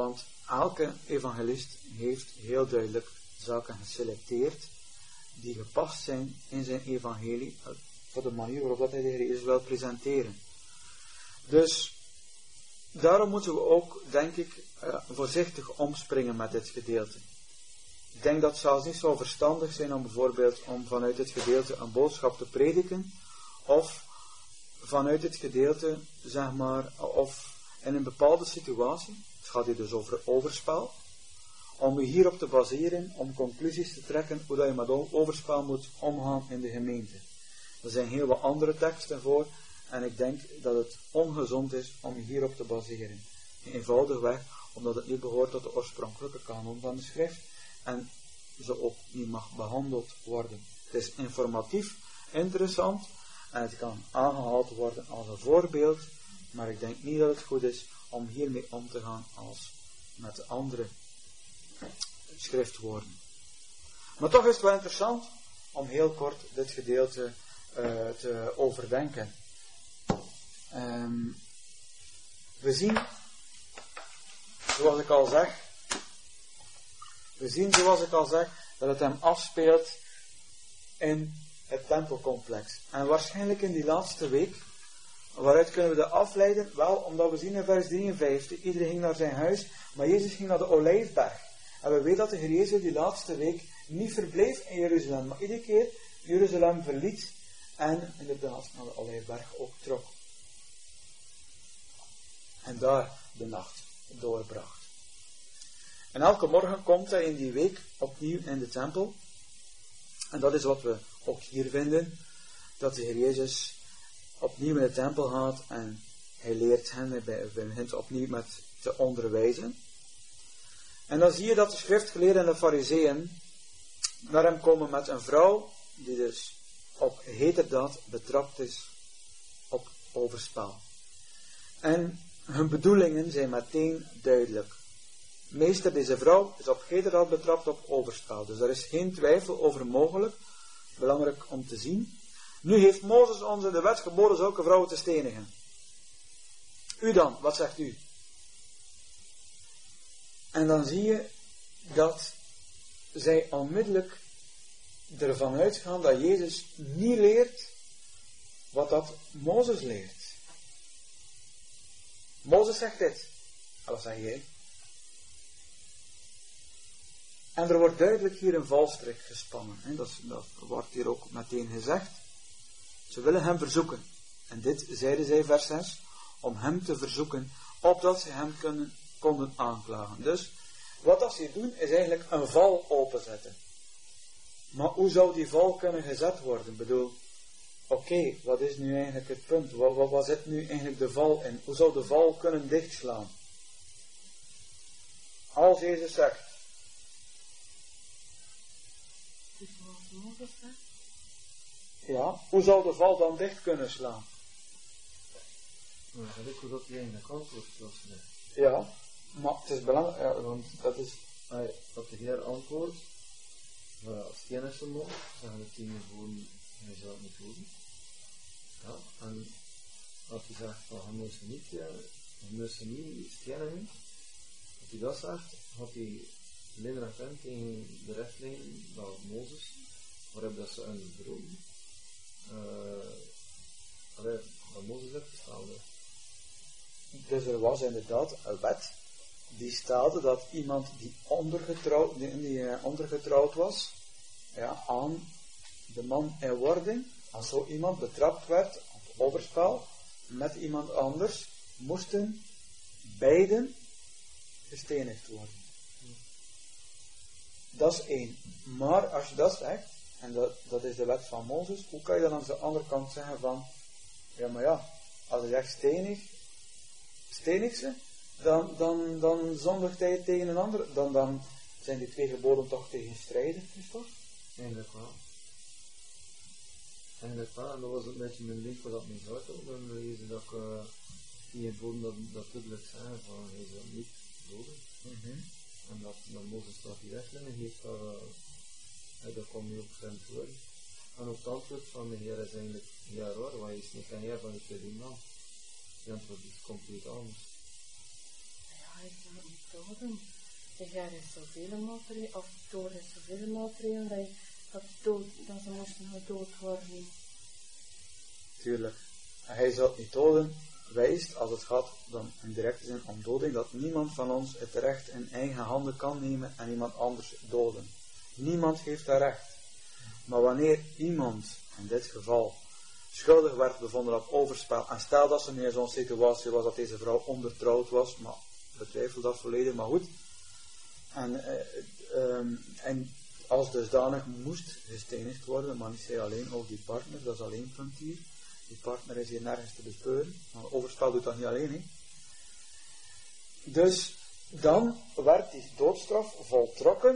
elke evangelist heeft heel duidelijk zaken geselecteerd die gepast zijn in zijn evangelie voor de manier waarop dat hij de Heer Jezus wil presenteren. Dus daarom moeten we ook, denk ik, uh, voorzichtig omspringen met dit gedeelte. Ik denk dat het zelfs niet zo verstandig zijn om bijvoorbeeld om vanuit dit gedeelte een boodschap te prediken, of vanuit dit gedeelte, zeg maar, of in een bepaalde situatie, het gaat hier dus over overspel, om je hierop te baseren, om conclusies te trekken hoe dat je met overspel moet omgaan in de gemeente. Er zijn heel wat andere teksten voor, en ik denk dat het ongezond is om je hierop te baseren. Eenvoudigweg, omdat het niet behoort tot de oorspronkelijke kanon van de schrift, en ze ook niet mag behandeld worden. Het is informatief, interessant, en het kan aangehaald worden als een voorbeeld, maar ik denk niet dat het goed is om hiermee om te gaan als met andere schriftwoorden. Maar toch is het wel interessant om heel kort dit gedeelte uh, te overdenken. Um, we zien, zoals ik al zeg, we zien, zoals ik al zeg, dat het hem afspeelt in het tempelcomplex. En waarschijnlijk in die laatste week, waaruit kunnen we dat afleiden? Wel, omdat we zien in vers drieënvijftig, iedereen ging naar zijn huis, maar Jezus ging naar de Olijfberg. En we weten dat de Heer Jezus die laatste week niet verbleef in Jeruzalem, maar iedere keer Jeruzalem verliet en inderdaad naar de Olijfberg ook trok. En daar de nacht doorbracht. En elke morgen komt hij in die week opnieuw in de tempel. En dat is wat we ook hier vinden. Dat de Heer Jezus opnieuw in de tempel gaat en hij leert hen, hij begint opnieuw met te onderwijzen. En dan zie je dat de schriftgeleerden en de farizeeën naar hem komen met een vrouw die dus op heterdaad betrapt is op overspel. En hun bedoelingen zijn meteen duidelijk. Meester, deze vrouw is op heterdaad betrapt op overspel. Dus er is geen twijfel over mogelijk. Belangrijk om te zien. Nu heeft Mozes ons in de wet geboden zulke vrouwen te stenigen. U dan, wat zegt u? En dan zie je dat zij onmiddellijk ervan uitgaan dat Jezus niet leert wat dat Mozes leert. Mozes zegt dit. En wat zeg jij? En er wordt duidelijk hier een valstrik gespannen. Hè? Dat, dat wordt hier ook meteen gezegd. Ze willen hem verzoeken. En dit zeiden zij, vers zes, om hem te verzoeken, opdat ze hem kunnen, konden aanklagen. Dus, wat dat ze doen, is eigenlijk een val openzetten. Maar hoe zou die val kunnen gezet worden? Ik bedoel, oké, okay, wat is nu eigenlijk het punt? Wat, wat, wat zit nu eigenlijk de val in? Hoe zou de val kunnen dichtslaan? Als Jezus zegt, ja, hoe zou de val dan dicht kunnen slaan? Nou, dat is hoe dat hij eigenlijk antwoord was. Ja, maar het is belangrijk, ja, want dat is... Hij, dat de Heer antwoordt, uh, als kennis hem nog, zeggen de tien gewoon, hij zou het niet doen. Ja, en als hij zegt van, hij moest niet, uh, hij moest niet stenen, als hij dat zegt, had hij minder agent tegen de rechtlijnen van Mozes, waarop dat ze een droom, uh, van Mozes heeft gesteld. Dus er was inderdaad een wet die stelde dat iemand die ondergetrouwd, die, die uh, ondergetrouwd was, ja, aan de man in wording, als zo iemand betrapt werd op overspel met iemand anders, moesten beiden gestenigd worden. Dat is één. Maar als je dat zegt, en dat, dat is de wet van Mozes, hoe kan je dan aan de andere kant zeggen van, ja maar ja, als je zegt stenig, stenig ze, dan, dan, dan zondigt hij tegen een ander, dan, dan zijn die twee geboden toch tegenstrijdig, Christophe? Eigenlijk wel. Eigenlijk wel, en dat was een beetje mijn link voor dat mijn zout ook, dan lezen dat ik uh, die geboden dat, dat duidelijk zijn van, hij zal niet doden. Mm-hmm. En dat, dat Mozes dat die rechtlijnen heeft, dat, uh, dat komt nu ook zijn voor. En ook het antwoord van de Heer is eigenlijk, ja hoor, want hij is niet een Heer van je tweede man. Die antwoord is compleet anders. Ja, hij is doden. De Heer is zoveel maatregelen, of door is zoveel maatregelen dat, dat, dood, dat ze moesten gedood worden. Tuurlijk. En hij zal het niet doden, wijst, als het gaat dan in directe zin om doding, dat niemand van ons het recht in eigen handen kan nemen en iemand anders doden. Niemand heeft dat recht. Maar wanneer iemand, in dit geval, schuldig werd bevonden op overspel, en stel dat ze nu in zo'n situatie was dat deze vrouw ondertrouwd was, maar betwijfel dat volledig, maar goed. En, uh, um, en als dusdanig moest gestenigd worden, maar niet zij alleen, ook die partner, dat is alleen punt hier. Die partner is hier nergens te bespeuren, maar overspel doet dat niet alleen, hè. Dus dan werd die doodstraf voltrokken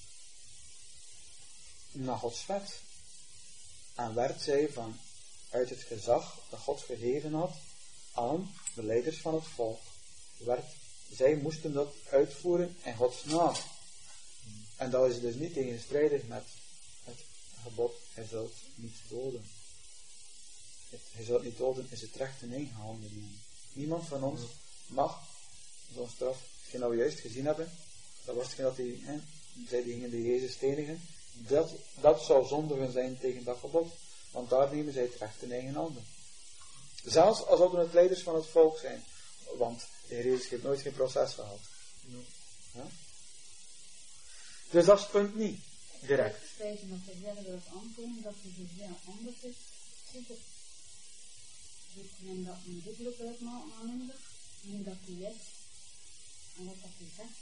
naar Gods wet. En werd zij van uit het gezag dat God gegeven had aan de leiders van het volk. Werd, zij moesten dat uitvoeren in Gods naam. En dat is dus niet tegenstrijdig met het gebod, hij zult niet doden. Hij zult niet doden is het recht in eigen handen nemen. Niemand van ons mag zo'n straf, hetgeen dat we juist gezien hebben, dat was hetgeen dat die, hè, zij die gingen de Jezus stenigen, dat, dat zou zondigen zijn tegen dat gebod. Want daar nemen zij het recht in eigen handen. Zelfs als zouden het leiders van het volk zijn. Want de Heer Jezus heeft nooit geen proces gehad. Ja? Dus dat is het punt niet. Direct. Het feit dat de Heer wil aantonen dat hij dus heel anders is. Zeker. Dus men dat een duidelijk uitmaken aan hem. Hoe dat hij is. En wat dat hij zegt.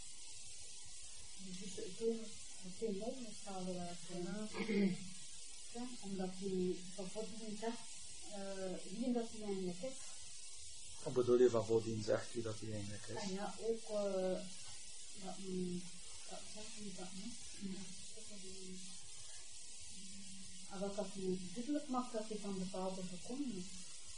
Dus het is meteen mogelijk werken. Ja, omdat hij van voordien zegt, uh, wie dat hij eigenlijk is. Wat bedoel je van voordien zegt wie dat hij eigenlijk is? En ja, ook uh, dat men, dat zegt hij dat niet. En wat dat hij duidelijk maakt dat hij van bepaalde gekomen is.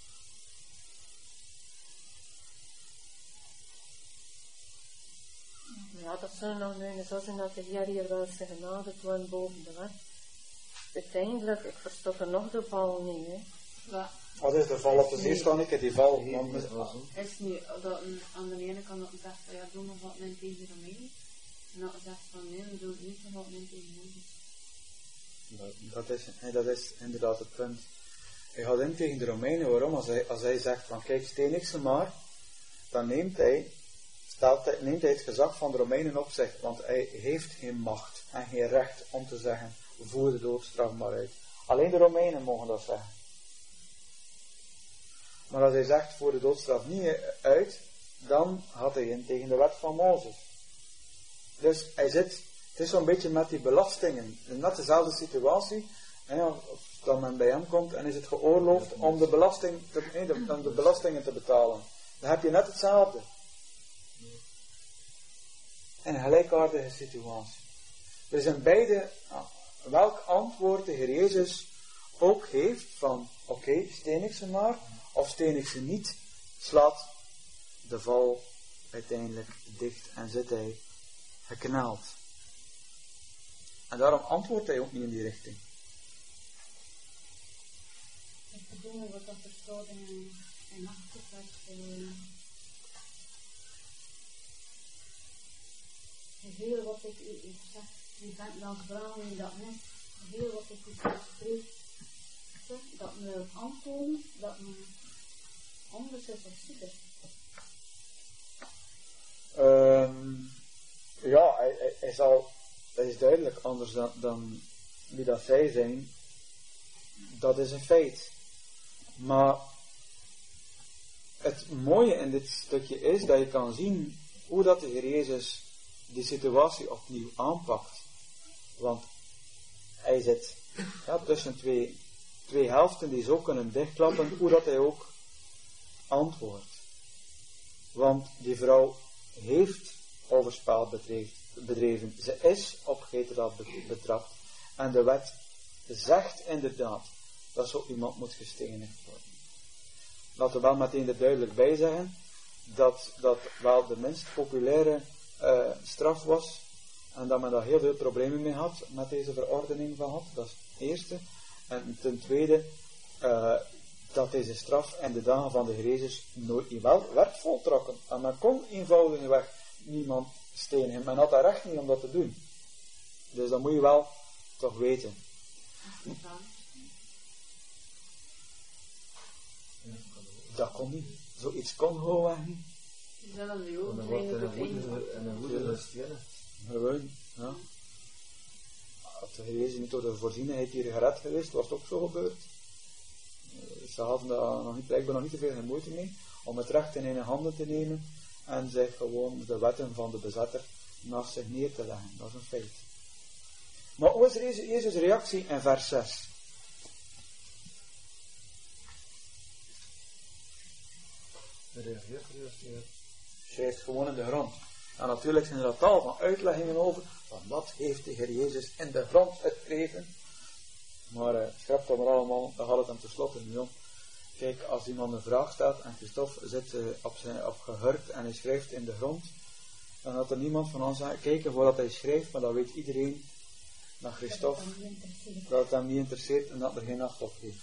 Ja, dat zou nog nu zo zijn dat de Heer hier wel zijn genade toont boven de wet. Uiteindelijk, ik verstond er nog de val niet, hè. Ja. Wat is de val op de zeerstaan? Die val. Het is nu dat een, aan de ene kant dat men zegt van ja, doe maar wat men tegen de mij. En dat men zegt van nee, we doen het niet wat men tegen mij. Dat, dat, is, dat is inderdaad het punt. Hij gaat in tegen de Romeinen. Waarom? Als hij, als hij zegt van kijk, steen ik ze maar, dan neemt hij, stelt hij, neemt hij het gezag van de Romeinen op zich. Want hij heeft geen macht en geen recht om te zeggen voer de doodstraf maar uit. Alleen de Romeinen mogen dat zeggen. Maar als hij zegt voer de doodstraf niet uit, dan had hij in tegen de wet van Mozes. Dus hij zit, het is zo'n beetje met die belastingen, net dezelfde situatie, hè, of dat men bij hem komt en is het geoorloofd om de, belasting te, nee, de, om de belastingen te betalen. Dan heb je net hetzelfde. In een gelijkaardige situatie. Dus in beide, nou, welk antwoord de Heer Jezus ook heeft van, oké, okay, steen ik ze maar, of steen ik ze niet, slaat de val uiteindelijk dicht en zit hij gekneld. En daarom antwoordt hij ook niet in die richting. Ik bedoel wat dat er staat in, in achterweg, uh, heel wat ik u, u zeg, u bent dan vragen dat net, heel wat ik u spreek, dat me aantonen, dat me anders is of ziek. Um, ja, hij, hij, hij zal, dat is duidelijk anders dan, dan wie dat zij zijn. Dat is een feit. Maar het mooie in dit stukje is dat je kan zien hoe dat de Heer Jezus die situatie opnieuw aanpakt. Want hij zit ja, tussen twee, twee helften die zo kunnen dichtklappen, hoe dat hij ook antwoordt. Want die vrouw heeft overspel bedreven. Ze is op geitenraad betrapt. En de wet zegt inderdaad dat zo iemand moet gestenigd worden. Laten we wel meteen er duidelijk bij zeggen dat dat wel de minst populaire uh, straf was en dat men daar heel veel problemen mee had met deze verordening van had. Dat is het eerste. En ten tweede uh, dat deze straf in de dagen van de Heer Jezus nooit wel werd voltrokken. En men kon eenvoudigweg niemand stenigen. Men had dat recht niet om dat te doen. Dus dat moet je wel toch weten. Dat kon niet. Zoiets kon gewoon niet. Dat is de En dan wordt er een moeder en een moeder gestenen. Gewoon, ja. Als de Heer Jezus niet door de voorzienigheid hier gered geweest, was het ook zo gebeurd. Ze hadden daar nog niet, blijkbaar nog niet te veel moeite mee om het recht in hun handen te nemen en zich gewoon de wetten van de bezetter naast zich neer te leggen. Dat is een feit. Maar hoe is Jezus' reactie in vers zes? Hij reageert er Schrijft gewoon in de grond. En natuurlijk zijn er al tal van uitleggingen over van wat heeft de Heer Jezus in de grond geschreven. Maar uh, schrapt dat maar allemaal, dan gaat het hem tenslotte niet om. Kijk, als iemand een vraag stelt en Christophe zit uh, op, zijn, op gehurkt en hij schrijft in de grond, dan had er niemand van ons kijken voordat hij schrijft, maar dan weet iedereen dat Christophe, dat het hem niet interesseert en dat er geen acht op heeft.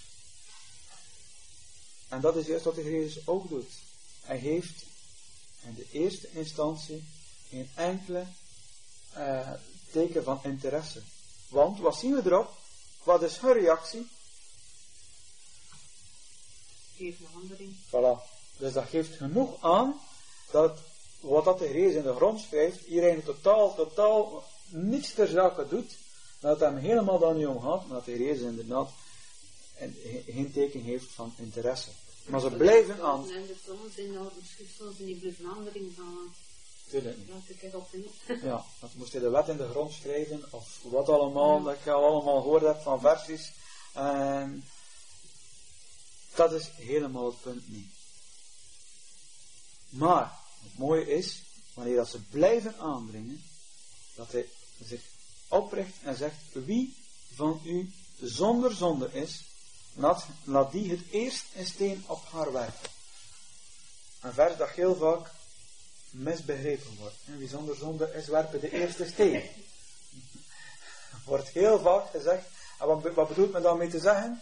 En dat is juist wat de Heer Jezus ook doet. Hij heeft in de eerste instantie geen enkele uh, teken van interesse. Want, wat zien we erop? Wat is hun reactie? Geef een verandering. Voilà. Dus dat geeft genoeg aan dat wat dat de Heer Jezus in de grond schrijft, iedereen totaal, totaal niets ter zake doet, dat het hem helemaal dan niet omgaat, maar dat de Heer Jezus inderdaad geen teken heeft van interesse. Maar ze blijven aan. En de soms in de schriften zijn die verandering van. Tuurlijk niet. Laat ik erop in. Ja, dat moest hij de wet in de grond schrijven, of wat allemaal, dat ik al allemaal gehoord heb van versies. En dat is helemaal het punt niet. Maar, het mooie is, wanneer dat ze blijven aandringen, dat hij zich opricht en zegt, wie van u zonder zonde is, laat, laat die het eerst een steen op haar werpen. Een vers dat heel vaak misbegrepen wordt. En wie zonder zonde is, werpen de eerste steen. Wordt heel vaak gezegd. En wat, wat bedoelt men daarmee te zeggen?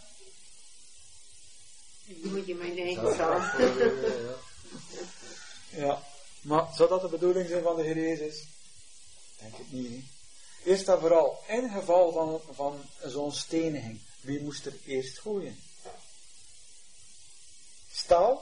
Nu moet je mijn eigen zaal. Ja, maar zou dat de bedoeling zijn van de Heer Jezus? Denk het niet. He. Eerst en vooral, in geval van, van zo'n steniging, wie moest er eerst gooien? Staal?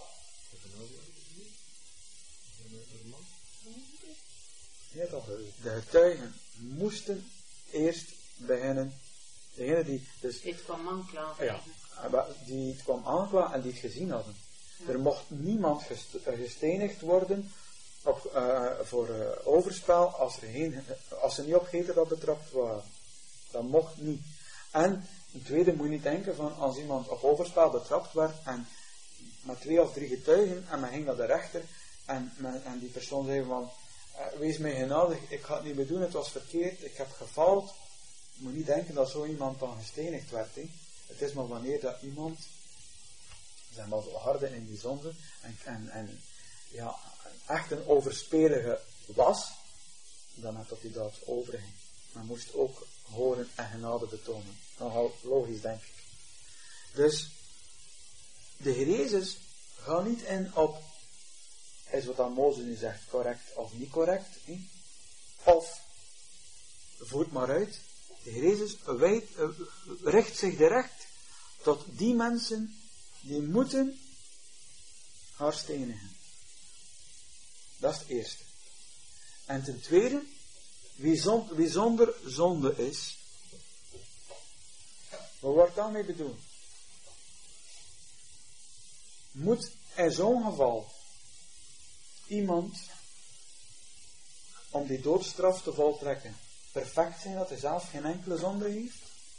Ja, toch, de getuigen moesten eerst beginnen. Degene die dus. Het kwam aanklagen. Ja, die het kwam aanklagen en die het gezien hadden. Ja. Er mocht niemand gestenigd worden op, uh, voor uh, overspel als, er geen, als ze niet op heterdaad betrapt waren. Dat mocht niet. En ten tweede moet je niet denken van als iemand op overspel betrapt werd en met twee of drie getuigen en men ging naar de rechter en, men, en die persoon zei van uh, wees mij genadig, ik ga het niet meer doen, het was verkeerd, ik heb gefaald. Je moet niet denken dat zo iemand dan gestenigd werd. He. Het is maar wanneer dat iemand zijn maar zo harde in die zonde en, en, en ja, echt een overspelige was, dan had dat hij dat overging. Men moest ook horen en genade betonen. Nogal logisch, denk ik. Dus de Heer Jezus gaat niet in op is wat dan Mozes nu zegt correct of niet correct. He? Of voert maar uit. De Heer Jezus weet, uh, richt zich direct tot die mensen die moeten haar stenigen. Dat is het eerste. En ten tweede, wie, zond, wie zonder zonde is, wat wordt daarmee bedoeld? Moet in zo'n geval iemand om die doodstraf te voltrekken perfect zijn dat hij zelf geen enkele zonde heeft?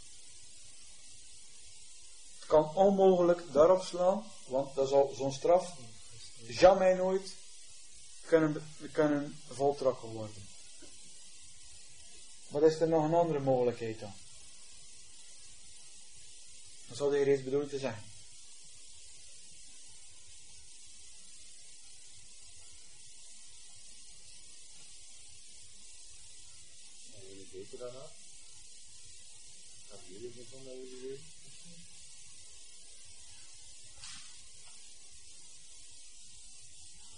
Het kan onmogelijk daarop slaan, want dan zal zo'n straf jamais nooit kunnen, kunnen voltrokken worden. Wat is er nog een andere mogelijkheid dan? Dat zou de Heer eens bedoelen te zeggen.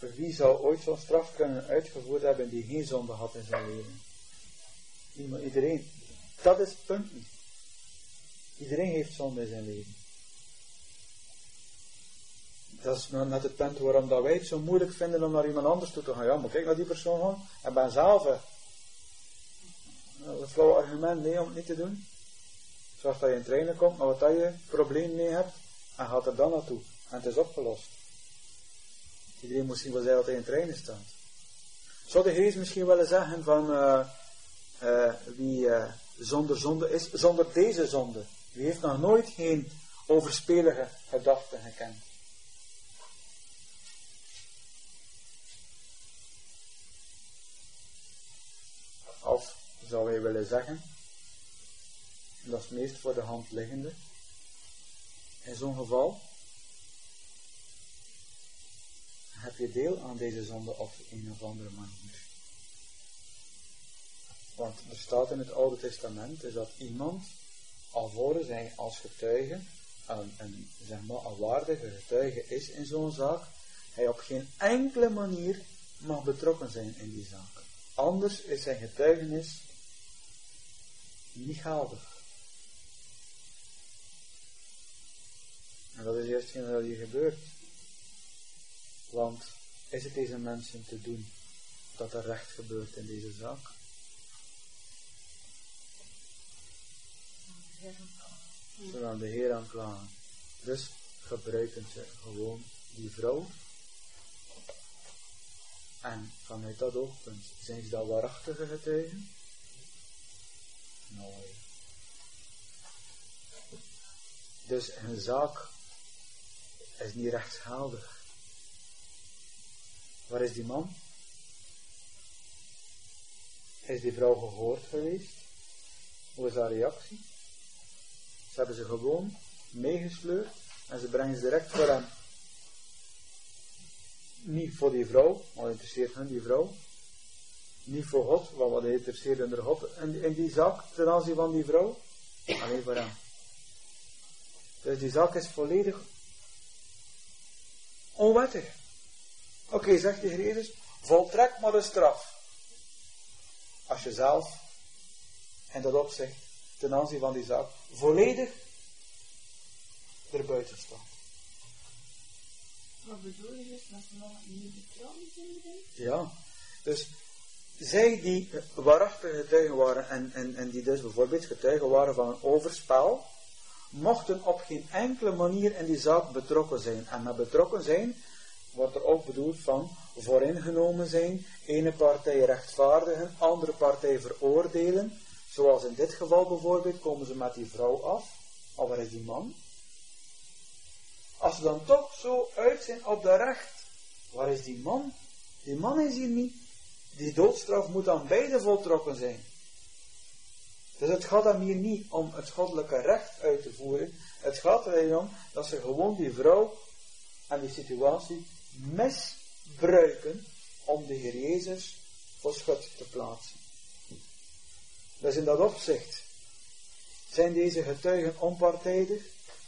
wie zou ooit zo'n straf kunnen uitgevoerd hebben die geen zonde had in zijn leven? Iedereen. Dat is het punt niet. Iedereen heeft zonde in zijn leven. Dat is net het punt waarom dat wij het zo moeilijk vinden om naar iemand anders toe te gaan. Ja, maar kijk naar die persoon gaan. En ben zelf een flauw argument, nee, om het niet te doen. Zoals dat je in trainen komt, maar wat dat je probleem mee hebt, en gaat er dan naartoe. En het is opgelost. Iedereen moet zien wat zij altijd in trainen staat. Zou de Heer misschien willen zeggen van uh, uh, wie uh, zonder zonde is, zonder deze zonde. Wie heeft nog nooit geen overspelige gedachten gekend? Of zou hij willen zeggen, en dat is het meest voor de hand liggende, in zo'n geval heb je deel aan deze zonde op een of andere manier. Want er staat in het Oude Testament is dat iemand alvorens hij als getuige, een, een, zeg maar, een waardige getuige is in zo'n zaak, hij op geen enkele manier mag betrokken zijn in die zaak. Anders is zijn getuigenis niet geldig. En dat is juist hetgeen wat hier gebeurt. Want is het deze mensen te doen dat er recht gebeurt in deze zaak? Ze gaan de Heer aanklagen. Dus gebruiken ze gewoon die vrouw. En vanuit dat oogpunt zijn ze dan waarachtige getuigen? Nee. Dus hun zaak is niet rechtsgeldig. Waar is die man? Is die vrouw gehoord geweest? Hoe is haar reactie? Ze hebben ze gewoon meegesleurd en ze brengen ze direct voor hem. Niet voor die vrouw, wat interesseert hen die vrouw. Niet voor God, want wat interesseert hen God in, in die zaak ten aanzien van die vrouw. Alleen voor hem. Dus die zaak is volledig onwettig. Oké, okay, zegt de Heer Jezus, voltrek maar de straf. Als je zelf in dat opzicht ten aanzien van die zaak volledig erbuiten staat. Wat bedoel je dus met nog niet betrokken zijn? Ja, dus zij die waarachtige getuigen waren en, en, en die dus bijvoorbeeld getuigen waren van een overspel, mochten op geen enkele manier in die zaak betrokken zijn. En met betrokken zijn wordt er ook bedoeld van vooringenomen zijn, ene partij rechtvaardigen, andere partij veroordelen. Zoals in dit geval bijvoorbeeld komen ze met die vrouw af. Maar waar is die man? Als ze dan toch zo uit zijn op de recht, waar is die man? Die man is hier niet. Die doodstraf moet aan beide voltrokken zijn. Dus het gaat hem hier niet om het goddelijke recht uit te voeren. Het gaat erom dat ze gewoon die vrouw en die situatie misbruiken om de Heer Jezus voor schut te plaatsen. Dus in dat opzicht zijn deze getuigen onpartijdig.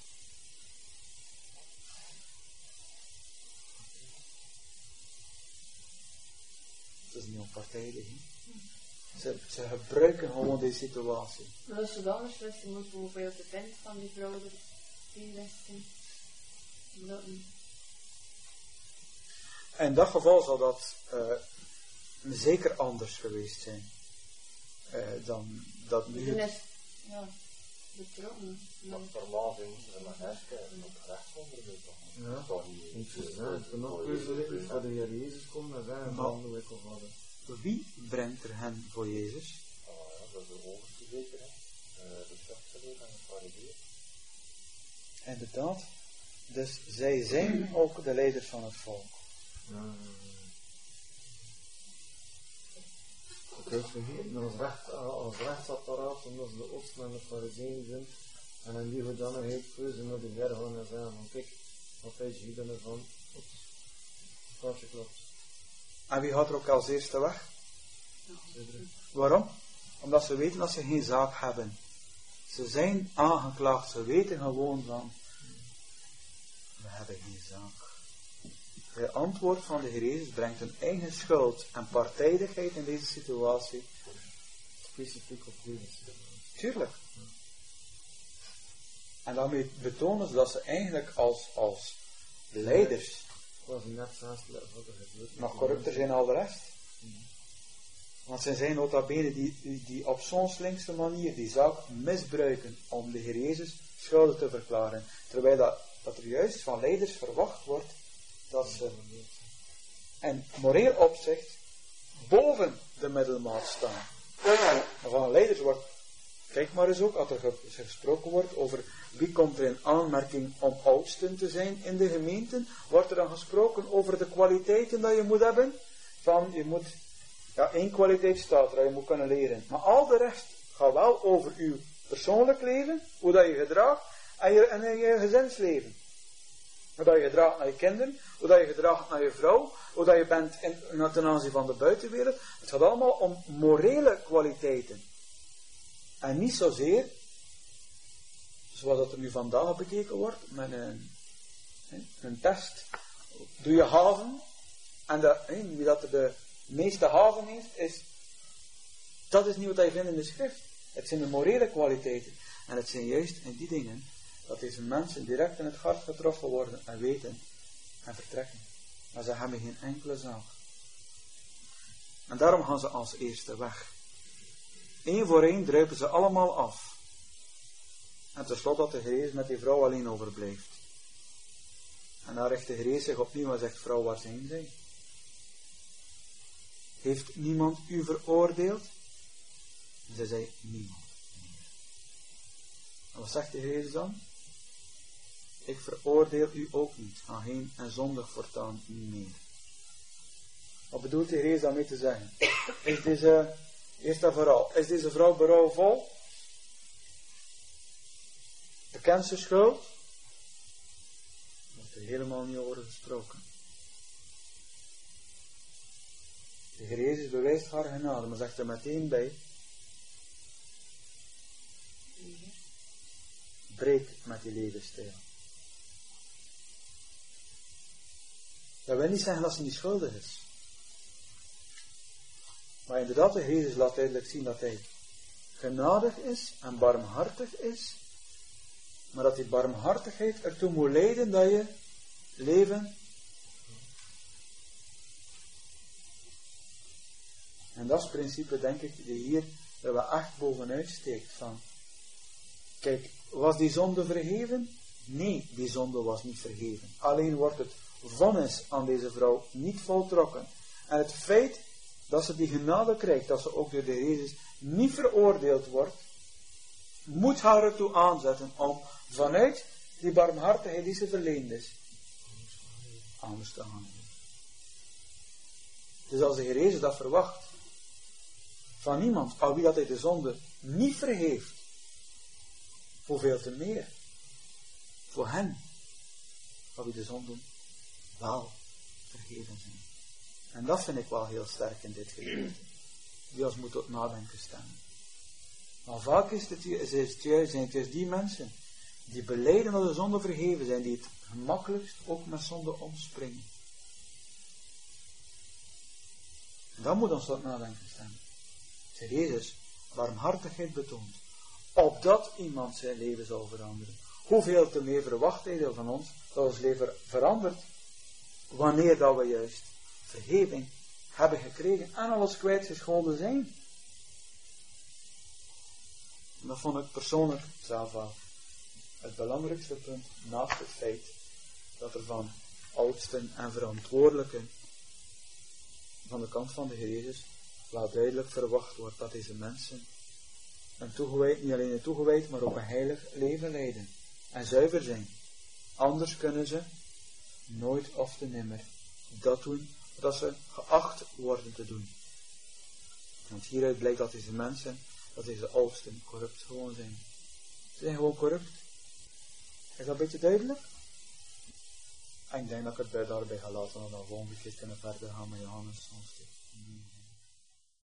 Het is niet onpartijdig. Ze, ze gebruiken gewoon deze situatie. Maar als je dan beslissing moet bijvoorbeeld de vent van die vrouw er zien westen. Dat niet. In dat geval zal dat uh, zeker anders geweest zijn. Uh, dan dat nu. Het... Ja, betrokken. Maar normaal zijn ze maar herkijken op rechtsonderzoek. Ja, niet zo zijn. Het nog keuzelijk dat de Heer Jezus komt en zijn van de wikkel hadden. Wie brengt er hen voor Jezus? Ah ja, dat is de overste zeker. De schriftgeleerden en de farizeeën. Inderdaad. Dus zij zijn ook de leiders van het volk. Ja. Kijk, als, recht, als rechtsapparaat, omdat ze de oudsten en de farizeeën zijn, en in die hoedanigheid keuze naar de Heer gaan en zeggen van kijk, wat hij ziet dan ervan, het kaartje klopt. En wie gaat er ook als eerste weg? Waarom? Omdat ze weten dat ze geen zaak hebben. Ze zijn aangeklaagd, ze weten gewoon van, we hebben geen zaak. Het antwoord van de Heer Jezus brengt een eigen schuld en partijdigheid in deze situatie. Specifiek op deze situatie. Tuurlijk. En daarmee betonen ze dat ze eigenlijk als, als leiders Was net naast wat er gebeurt. nog corrupter zijn dan al de rest. Want ze zijn nota bene die, die, die op zo'n slinkse manier die zaak misbruiken om de Heer Jezus schuldig te verklaren. Terwijl dat, dat er juist van leiders verwacht wordt dat ze in moreel opzicht boven de middelmaat staan. Maar van leiders wordt, kijk maar eens ook, als er gesproken wordt over wie komt er in aanmerking om oudsten te zijn in de gemeenten, wordt er dan gesproken over de kwaliteiten dat je moet hebben. Van, je moet, ja, één kwaliteit staat er, dat je moet kunnen leren. Maar al de rest gaat wel over uw persoonlijk leven, hoe dat je gedraagt, en je, en je gezinsleven. Hoe dat je gedraagt naar je kinderen, hoe dat je gedraagt naar je vrouw, hoe dat je bent in, ten aanzien van de buitenwereld. Het gaat allemaal om morele kwaliteiten. En niet zozeer, zoals dat er nu vandaag bekeken wordt, met een, een test. Doe je haven, en de, wie dat er de meeste haven heeft, is, dat is niet wat je vindt in de schrift. Het zijn de morele kwaliteiten. En het zijn juist in die dingen, dat deze mensen direct in het hart getroffen worden en weten en vertrekken. Maar ze hebben geen enkele zaak. En daarom gaan ze als eerste weg. Eén voor één druipen ze allemaal af. En tenslotte dat de Heer Jezus met die vrouw alleen overblijft. En dan richt de Heer Jezus zich opnieuw en zegt, vrouw, waar zijn zij? Heeft niemand u veroordeeld? En zij zei, niemand meer. En wat zegt de Heer Jezus dan? Ik veroordeel u ook niet. Ga heen en zondig voortaan niet meer. Wat bedoelt de Heer Jezus daarmee te zeggen? Is deze, eerst en vooral, is deze vrouw berouwvol? Bekent ze schuld? Daar wordt er helemaal niet over gesproken. De Heer Jezus bewijst haar genade, maar zegt er meteen bij: breek met die levensstijl. Dat wil niet zeggen dat ze niet schuldig is. Maar inderdaad, de Heer Jezus laat duidelijk zien dat hij genadig is en barmhartig is. Maar dat die barmhartigheid ertoe moet leiden dat je leven. En dat is het principe, denk ik, die hier er wel echt bovenuit steekt. Van, kijk, was die zonde vergeven? Nee, die zonde was niet vergeven. Alleen wordt het vonnis aan deze vrouw niet voltrokken. En het feit dat ze die genade krijgt, dat ze ook door de Heer Jezus niet veroordeeld wordt, moet haar ertoe aanzetten om vanuit die barmhartigheid die ze verleend is, anders te handelen. Dus als de Heer Jezus dat verwacht van iemand aan wie dat hij de zonde niet vergeeft, hoeveel te meer voor hen aan wie de zonden wel vergeven zijn. En dat vind ik wel heel sterk in dit gedeelte, die ons moet tot nadenken stemmen. Maar vaak is het, is het juist, zijn het juist die mensen die belijden dat de zonde vergeven zijn, die het gemakkelijkst ook met zonde omspringen. En dat moet ons tot nadenken stemmen. Zeg Jezus, barmhartigheid betoont, opdat iemand zijn leven zal veranderen. Hoeveel te meer verwacht hij van ons, dat ons leven verandert, wanneer dat we juist vergeving hebben gekregen en alles kwijtgescholden zijn. En dat vond ik persoonlijk zelf wel het belangrijkste punt, naast het feit dat er van oudsten en verantwoordelijken van de kant van de Heer Jezus wel duidelijk verwacht wordt dat deze mensen een toegewijd, niet alleen een toegewijd, maar ook een heilig leven leiden en zuiver zijn. Anders kunnen ze nooit of te nimmer dat doen dat ze geacht worden te doen. Want hieruit blijkt dat deze mensen, dat deze oudsten corrupt gewoon zijn. Ze zijn gewoon corrupt. Is dat een beetje duidelijk? En ik denk dat ik het bij daarbij ga laten, en dan volgende keer kunnen verder gaan met Johannes hoofdstuk.